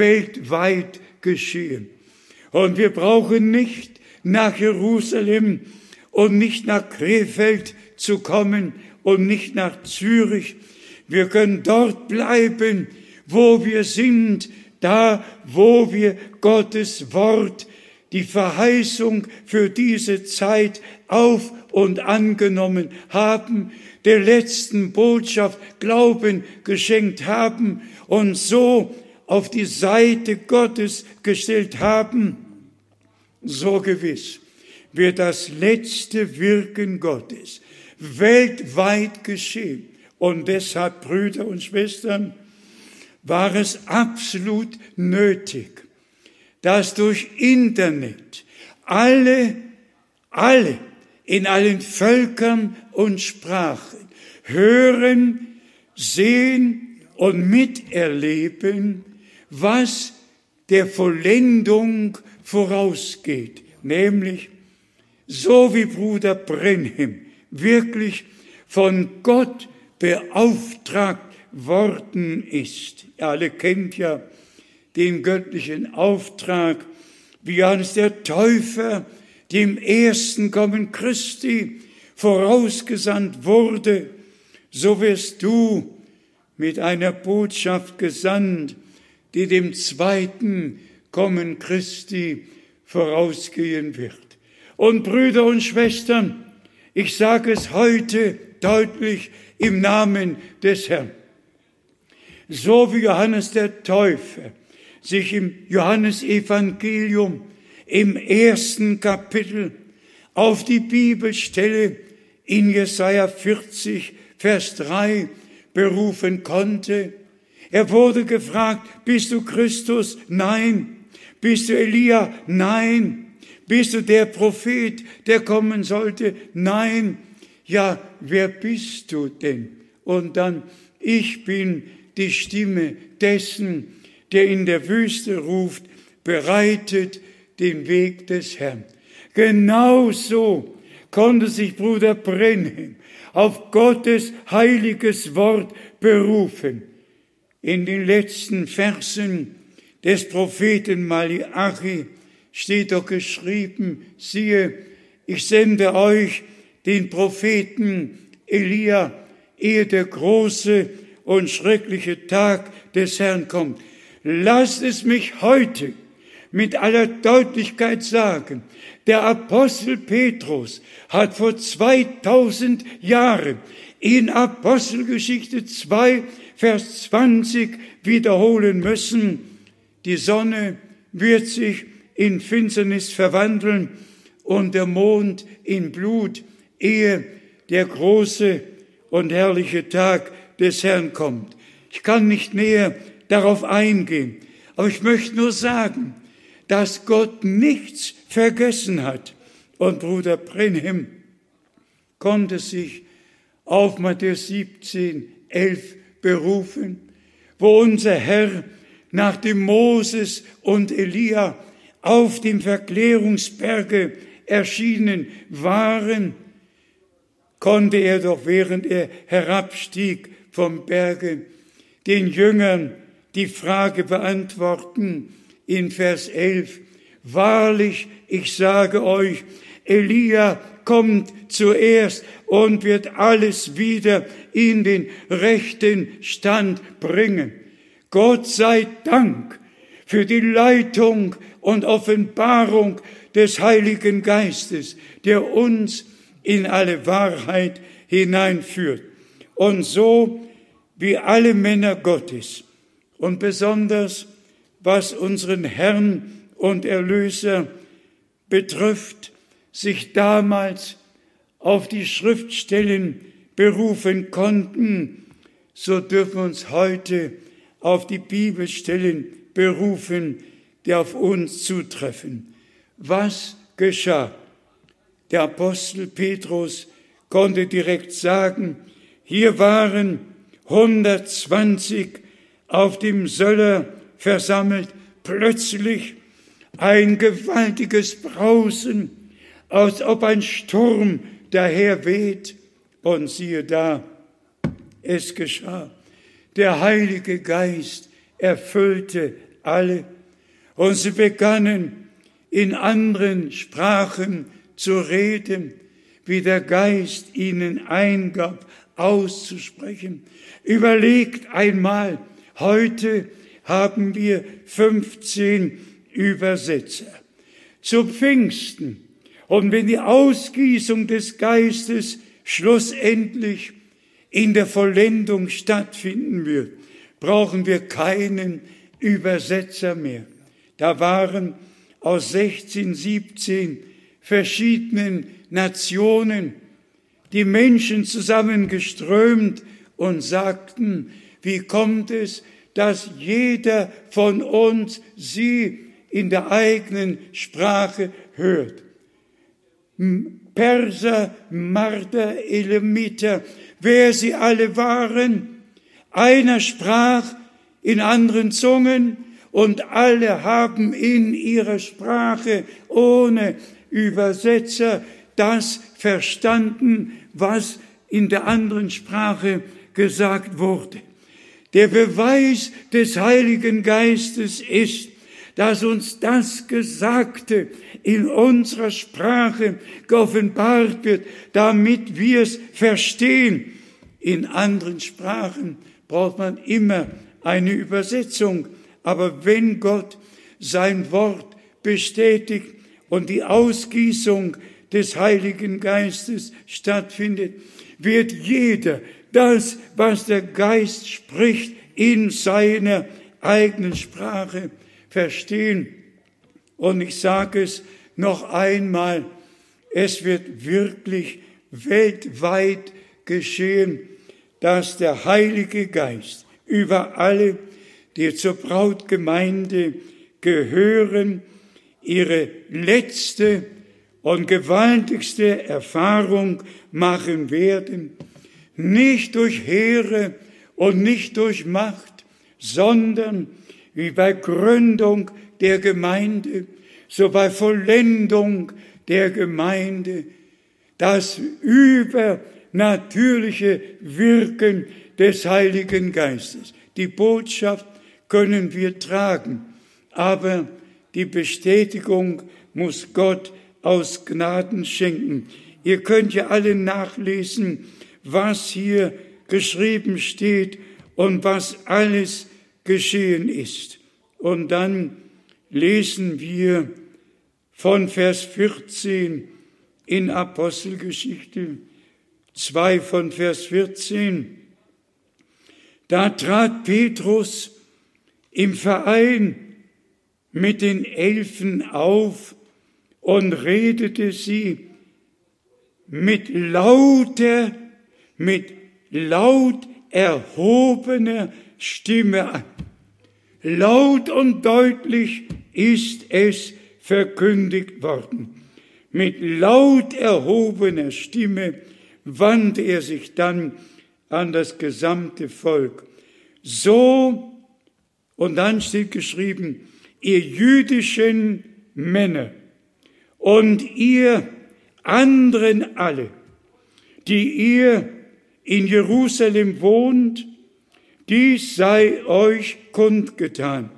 weltweit geschehen. Und wir brauchen nicht nach Jerusalem und nicht nach Krefeld zu kommen und nicht nach Zürich. Wir können dort bleiben, wo wir sind, da, wo wir Gottes Wort, die Verheißung für diese Zeit auf und angenommen haben, der letzten Botschaft Glauben geschenkt haben und so auf die Seite Gottes gestellt haben. So gewiss wird das letzte Wirken Gottes weltweit geschehen. Und deshalb, Brüder und Schwestern, war es absolut nötig, dass durch Internet alle, alle in allen Völkern und Sprachen hören, sehen und miterleben, was der Vollendung vorausgeht, nämlich so wie Bruder Brenhem wirklich von Gott beauftragt worden ist. Ihr alle kennt ja den göttlichen Auftrag, wie Johannes der Täufer dem ersten Kommen Christi vorausgesandt wurde, so wirst du mit einer Botschaft gesandt, die dem zweiten Kommen Christi vorausgehen wird. Und Brüder und Schwestern, ich sage es heute deutlich im Namen des Herrn. So wie Johannes der Täufer sich im Johannesevangelium im ersten Kapitel auf die Bibelstelle in Jesaja vierzig, Vers drei berufen konnte. Er wurde gefragt, bist du Christus? Nein. Bist du Elia? Nein. Bist du der Prophet, der kommen sollte? Nein. Ja, wer bist du denn? Und dann, ich bin die Stimme dessen, der in der Wüste ruft, bereitet den Weg des Herrn. Genauso konnte sich Bruder Brenhem auf Gottes heiliges Wort berufen. In den letzten Versen des Propheten Malachi steht doch geschrieben, siehe, ich sende euch den Propheten Elia, ehe der große und schreckliche Tag des Herrn kommt. Lasst es mich heute mit aller Deutlichkeit sagen, der Apostel Petrus hat vor zweitausend Jahren in Apostelgeschichte zwei, Vers zwanzig wiederholen müssen, die Sonne wird sich in Finsternis verwandeln und der Mond in Blut, ehe der große und herrliche Tag des Herrn kommt. Ich kann nicht näher darauf eingehen, aber ich möchte nur sagen, dass Gott nichts vergessen hat. Und Bruder Brenhem konnte sich auf Matthäus siebzehn, elf berufen, wo unser Herr nach dem Moses und Elia auf dem Verklärungsberge erschienen waren, konnte er doch, während er herabstieg vom Berge, den Jüngern die Frage beantworten in Vers elf. Wahrlich, ich sage euch, Elia kommt zuerst und wird alles wieder in den rechten Stand bringen. Gott sei Dank für die Leitung und Offenbarung des Heiligen Geistes, der uns in alle Wahrheit hineinführt. Und so wie alle Männer Gottes und besonders was unseren Herrn und Erlöser betrifft, sich damals auf die Schriftstellen berufen konnten, so dürfen wir uns heute auf die Bibelstellen berufen, die auf uns zutreffen. Was geschah? Der Apostel Petrus konnte direkt sagen, hier waren hundertzwanzig auf dem Söller versammelt, plötzlich ein gewaltiges Brausen, als ob ein Sturm daher weht. Und siehe da, es geschah. Der Heilige Geist erfüllte alle und sie begannen in anderen Sprachen zu reden, wie der Geist ihnen eingab, auszusprechen. Überlegt einmal, heute haben wir fünfzehn Übersetzer. Zu Pfingsten, und wenn die Ausgießung des Geistes schlussendlich in der Vollendung stattfinden wird, brauchen wir keinen Übersetzer mehr. Da waren aus sechzehn, siebzehn verschiedenen Nationen die Menschen zusammengeströmt und sagten, wie kommt es, dass jeder von uns sie in der eigenen Sprache hört? Perser, Marder, Elamiter, wer sie alle waren, einer sprach in anderen Zungen und alle haben in ihrer Sprache ohne Übersetzer das verstanden, was in der anderen Sprache gesagt wurde. Der Beweis des Heiligen Geistes ist, dass uns das Gesagte in unserer Sprache geoffenbart wird, damit wir es verstehen. In anderen Sprachen braucht man immer eine Übersetzung. Aber wenn Gott sein Wort bestätigt und die Ausgießung des Heiligen Geistes stattfindet, wird jeder das, was der Geist spricht, in seiner eigenen Sprache verstehen. Und ich sage es noch einmal, es wird wirklich weltweit geschehen, dass der Heilige Geist über alle, die zur Brautgemeinde gehören, ihre letzte und gewaltigste Erfahrung machen werden, nicht durch Heere und nicht durch Macht, sondern wie bei Gründung der Gemeinde, so bei Vollendung der Gemeinde, das übernatürliche Wirken des Heiligen Geistes. Die Botschaft können wir tragen. aber die Bestätigung muss Gott aus Gnaden schenken. Ihr könnt ja alle nachlesen, was hier geschrieben steht und was alles geschehen ist. Und dann lesen wir von Vers vierzehn in Apostelgeschichte zwei von Vers vierzehn. Da trat Petrus im Verein mit den Elfen auf und redete sie mit lauter, mit laut erhobener Stimme an. Laut und deutlich ist es verkündigt worden. Mit laut erhobener Stimme wandte er sich dann an das gesamte Volk. So, und dann steht geschrieben, ihr jüdischen Männer und ihr anderen alle, die ihr in Jerusalem wohnt, dies sei euch kundgetan.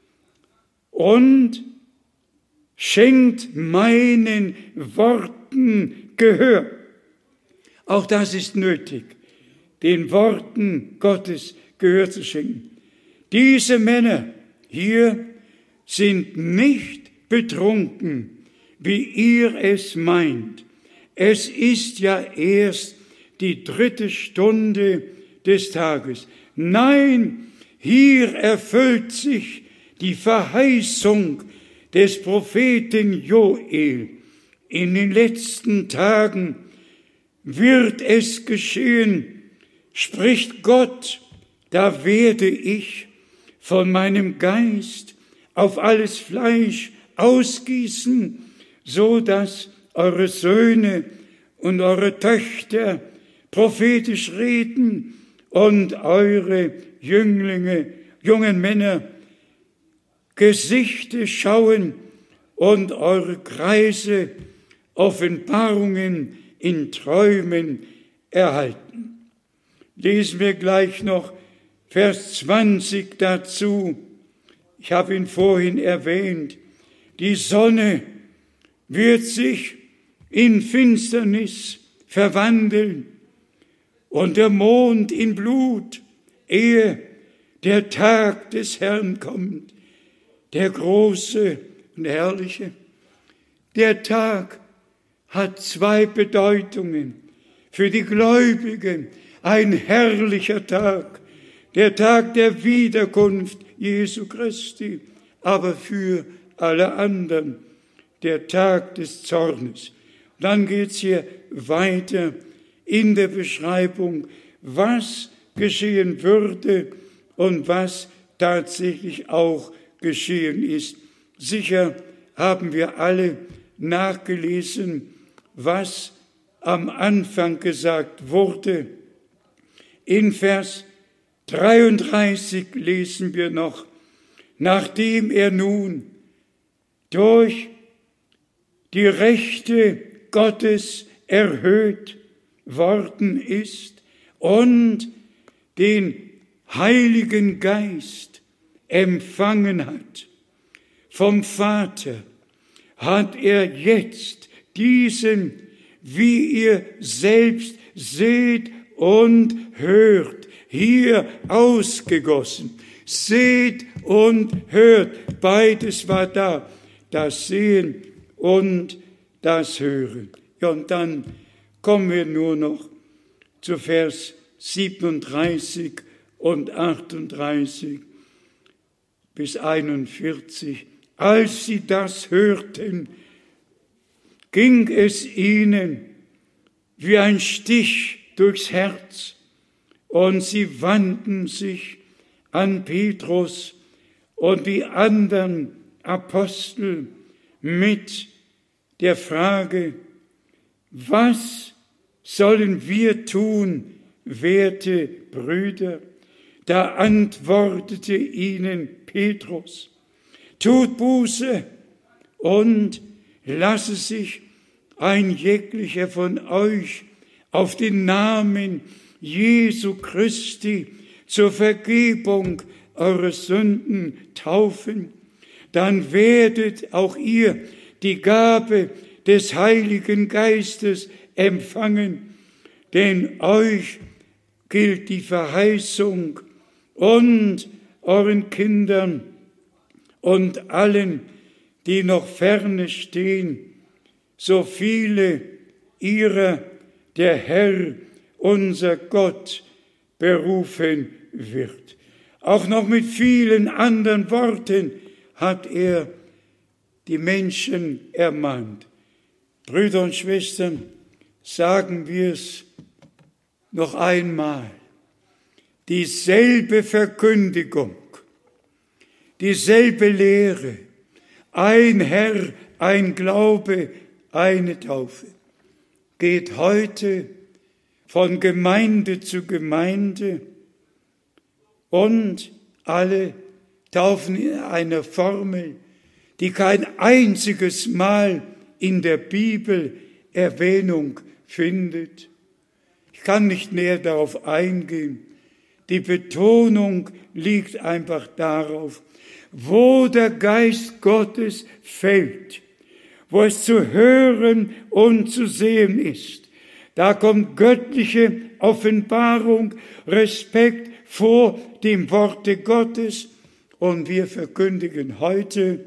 Und schenkt meinen Worten Gehör. Auch das ist nötig, den Worten Gottes Gehör zu schenken. Diese Männer hier sind nicht betrunken, wie ihr es meint. Es ist ja erst die dritte Stunde des Tages. Nein, hier erfüllt sich die Verheißung des Propheten Joel. In den letzten Tagen wird es geschehen, spricht Gott, da werde ich von meinem Geist auf alles Fleisch ausgießen, so dass eure Söhne und eure Töchter prophetisch reden und eure Jünglinge, jungen Männer Gesichter schauen und eure Kreise Offenbarungen in Träumen erhalten. Lesen wir gleich noch Vers zwanzig dazu. Ich habe ihn vorhin erwähnt. Die Sonne wird sich in Finsternis verwandeln und der Mond in Blut, ehe der Tag des Herrn kommt, der große und herrliche. Der Tag hat zwei Bedeutungen. Für die Gläubigen ein herrlicher Tag, der Tag der Wiederkunft Jesu Christi, aber für alle anderen der Tag des Zornes. Dann geht's hier weiter in der Beschreibung, was geschehen würde und was tatsächlich auch geschehen ist. Sicher haben wir alle nachgelesen, was am Anfang gesagt wurde. In Vers dreiunddreißig lesen wir noch, nachdem er nun durch die Rechte Gottes erhöht worden ist und den Heiligen Geist empfangen hat vom Vater, hat er jetzt diesen, wie ihr selbst seht und hört, hier ausgegossen. Seht und hört, beides war da, das Sehen und das Hören. Ja, und dann kommen wir nur noch zu Vers siebenunddreißig und achtunddreißig bis einundvierzig. Als sie das hörten, ging es ihnen wie ein Stich durchs Herz, und sie wandten sich an Petrus und die anderen Apostel mit der Frage, was sollen wir tun, werte Brüder? Da antwortete ihnen Petrus, tut Buße und lasse sich ein jeglicher von euch auf den Namen Jesu Christi zur Vergebung eurer Sünden taufen. dann werdet auch ihr die Gabe des Heiligen Geistes empfangen, denn euch gilt die Verheißung und euren Kindern und allen, die noch ferne stehen, so viele ihrer der Herr, unser Gott, berufen wird. Auch noch mit vielen anderen Worten hat er die Menschen ermahnt. Brüder und Schwestern, sagen wir es noch einmal. Dieselbe Verkündigung, dieselbe Lehre, ein Herr, ein Glaube, eine Taufe, geht heute von Gemeinde zu Gemeinde und alle taufen in einer Formel, die kein einziges Mal in der Bibel Erwähnung findet. Ich kann nicht näher darauf eingehen. Die Betonung liegt einfach darauf, wo der Geist Gottes fällt, wo es zu hören und zu sehen ist. Da kommt göttliche Offenbarung, Respekt vor dem Worte Gottes und wir verkündigen heute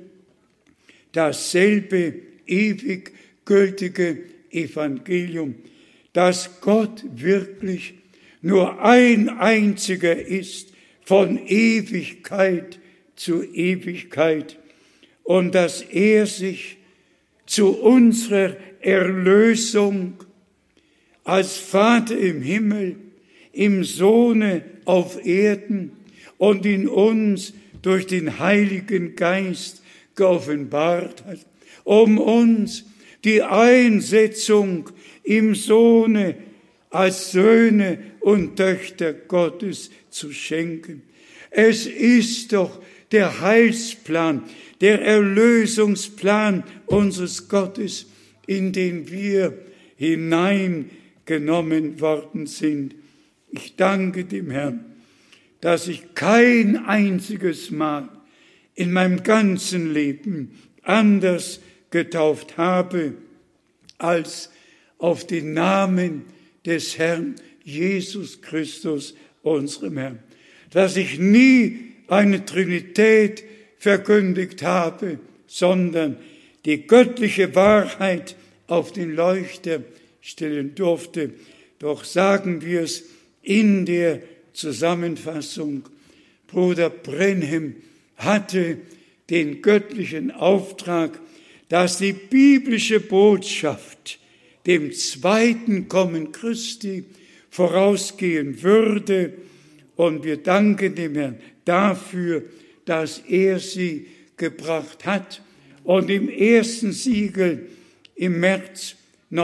dasselbe ewig gültige Evangelium, dass Gott wirklich nur ein einziger ist von Ewigkeit zu Ewigkeit und dass er sich zu unserer Erlösung als Vater im Himmel, im Sohne auf Erden und in uns durch den Heiligen Geist geoffenbart hat, um uns die Einsetzung im Sohne als Söhne und Töchter Gottes zu schenken. Es ist doch der Heilsplan, der Erlösungsplan unseres Gottes, in den wir hineingenommen worden sind. Ich danke dem Herrn, dass ich kein einziges Mal in meinem ganzen Leben anders getauft habe als auf den Namen des Herrn Jesus Christus, unserem Herrn. Dass ich nie eine Trinität verkündigt habe, sondern die göttliche Wahrheit auf den Leuchter stellen durfte. Doch sagen wir es in der Zusammenfassung. Bruder Brenhem hatte den göttlichen Auftrag, dass die biblische Botschaft dem zweiten Kommen Christi vorausgehen würde. Und wir danken dem Herrn dafür, dass er sie gebracht hat. Und im ersten Siegel im März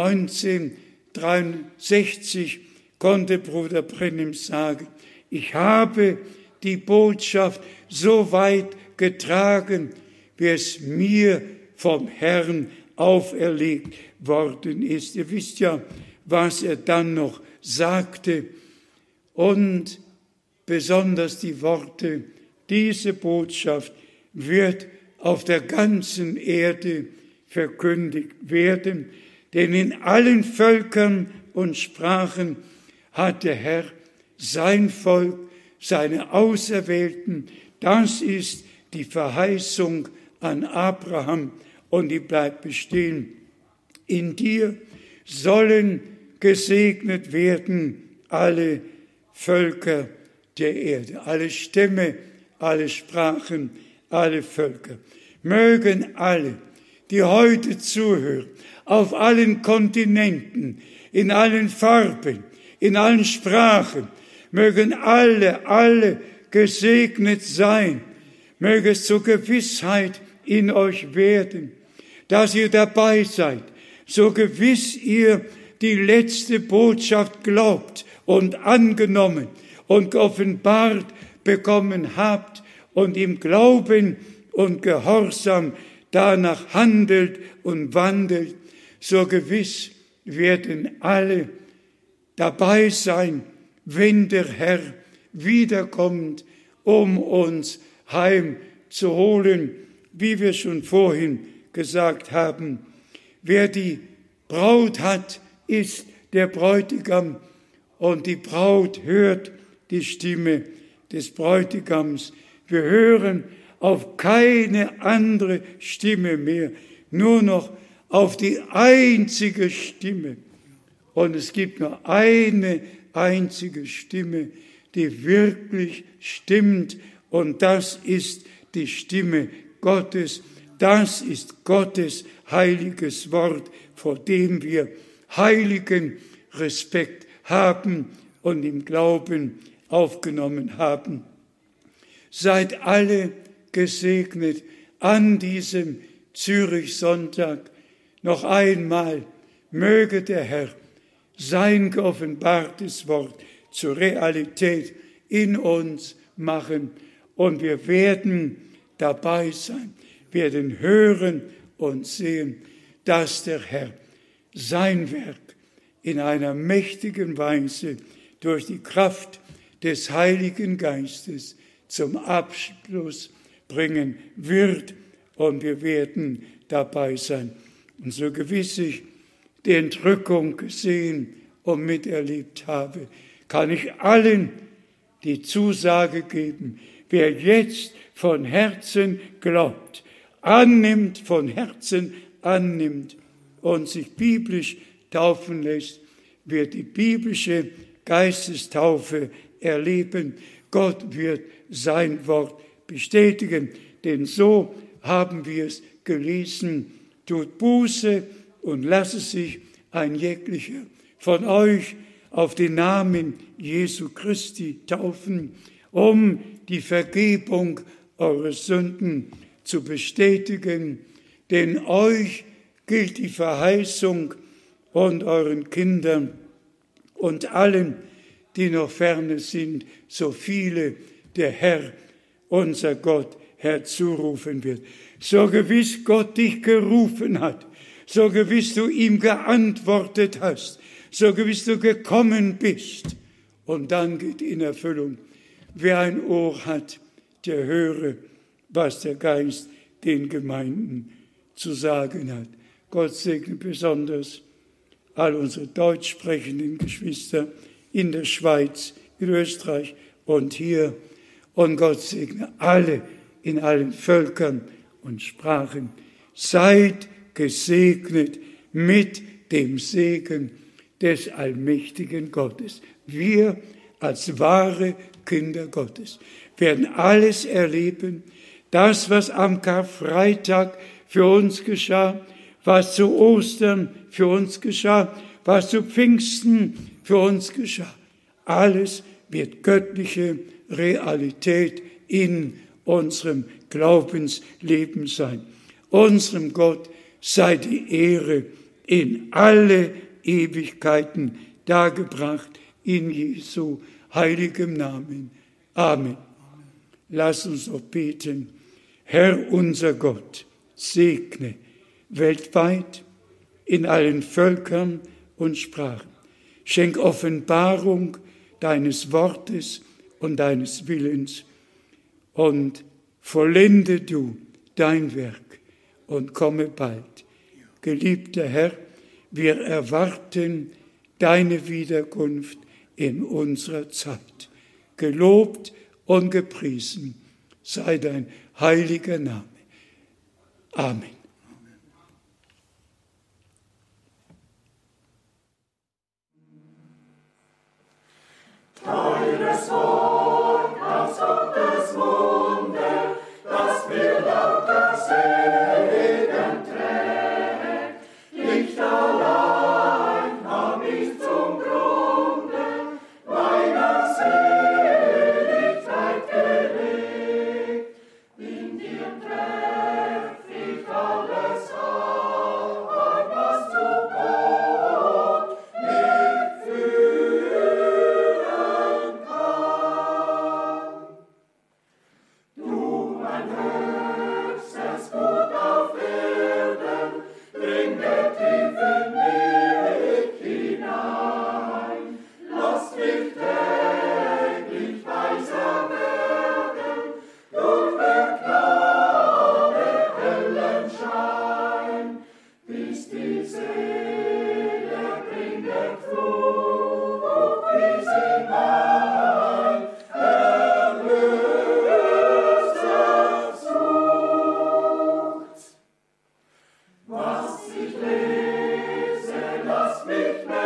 neunzehnhundertdreiundsechzig konnte Bruder Brenhem sagen, ich habe die Botschaft so weit getragen, wie es mir vom Herrn auferlegt worden ist. Ihr wisst ja, was er dann noch sagte. Und besonders die Worte, diese Botschaft wird auf der ganzen Erde verkündigt werden, denn in allen Völkern und Sprachen hat der Herr sein Volk, seine Auserwählten, das ist die Verheißung an Abraham und die bleibt bestehen. In dir sollen gesegnet werden alle Völker der Erde, alle Stämme, alle Sprachen, alle Völker. Mögen alle, die heute zuhören, auf allen Kontinenten, in allen Farben, in allen Sprachen, mögen alle, alle gesegnet sein. Möge es zur Gewissheit in euch werden, dass ihr dabei seid, so gewiss ihr die letzte Botschaft glaubt und angenommen und geoffenbart bekommen habt und im Glauben und Gehorsam danach handelt und wandelt, so gewiss werden alle dabei sein, wenn der Herr wiederkommt, um uns heimzuholen. wie wir schon vorhin gesagt haben, wer die Braut hat, ist der Bräutigam und die Braut hört die Stimme des Bräutigams. Wir hören auf keine andere Stimme mehr, nur noch auf die einzige Stimme. Und es gibt nur eine einzige Stimme, die wirklich stimmt, und das ist die Stimme Gottes. Das ist Gottes heiliges Wort, vor dem wir heiligen Respekt haben und im Glauben aufgenommen haben. Seid alle gesegnet an diesem Zürich-Sonntag. Noch einmal möge der Herr sein geoffenbartes Wort zur Realität in uns machen und wir werden dabei sein, werden hören und sehen, dass der Herr sein Werk in einer mächtigen Weise durch die Kraft des Heiligen Geistes zum Abschluss bringen wird und wir werden dabei sein. Und so gewiss ich die Entrückung gesehen und miterlebt habe, kann ich allen die Zusage geben, wer jetzt von Herzen glaubt, annimmt, von Herzen annimmt und sich biblisch taufen lässt, wird die biblische Geistestaufe erleben. Gott wird sein Wort bestätigen, denn so haben wir es gelesen. Tut Buße und lasse sich ein jeglicher von euch auf den Namen Jesu Christi taufen, um die Vergebung eurer Sünden zu bestätigen. Denn euch gilt die Verheißung und euren Kindern und allen, die noch ferne sind, so viele der Herr, unser Gott, herzurufen wird. So gewiss Gott dich gerufen hat, so gewiss du ihm geantwortet hast, so gewiss du gekommen bist. Und dann geht in Erfüllung. Wer ein Ohr hat, der höre, was der Geist den Gemeinden zu sagen hat. Gott segne besonders all unsere deutsch sprechenden Geschwister in der Schweiz, in Österreich und hier. Und Gott segne alle in allen Völkern und Sprachen. Seid gesegnet mit dem Segen des allmächtigen Gottes. Wir als wahre Kinder Gottes werden alles erleben, das, was am Karfreitag für uns geschah, was zu Ostern für uns geschah, was zu Pfingsten für uns geschah. Alles wird göttliche Realität in unserem Glaubensleben sein. Unserem Gott sei die Ehre in alle Ewigkeiten dargebracht, in Jesu heiligem Namen. Amen. Lass uns auch beten. Herr unser Gott, segne weltweit in allen Völkern und Sprachen. Schenk Offenbarung deines Wortes und deines Willens und vollende du dein Werk und komme bald. Geliebter Herr, wir erwarten deine Wiederkunft in unserer Zeit. Gelobt und gepriesen sei dein heiliger Name. Amen. Teures Wort aus Gottes Munde, das wir lauter Segen trägt. Nicht allein hab ich zum Grunde meiner Seligkeit gelegt. In dir treff ich auf ist die Seele, bringet Frucht, wie sie mein Erlöser sucht. Was ich lese, lass mich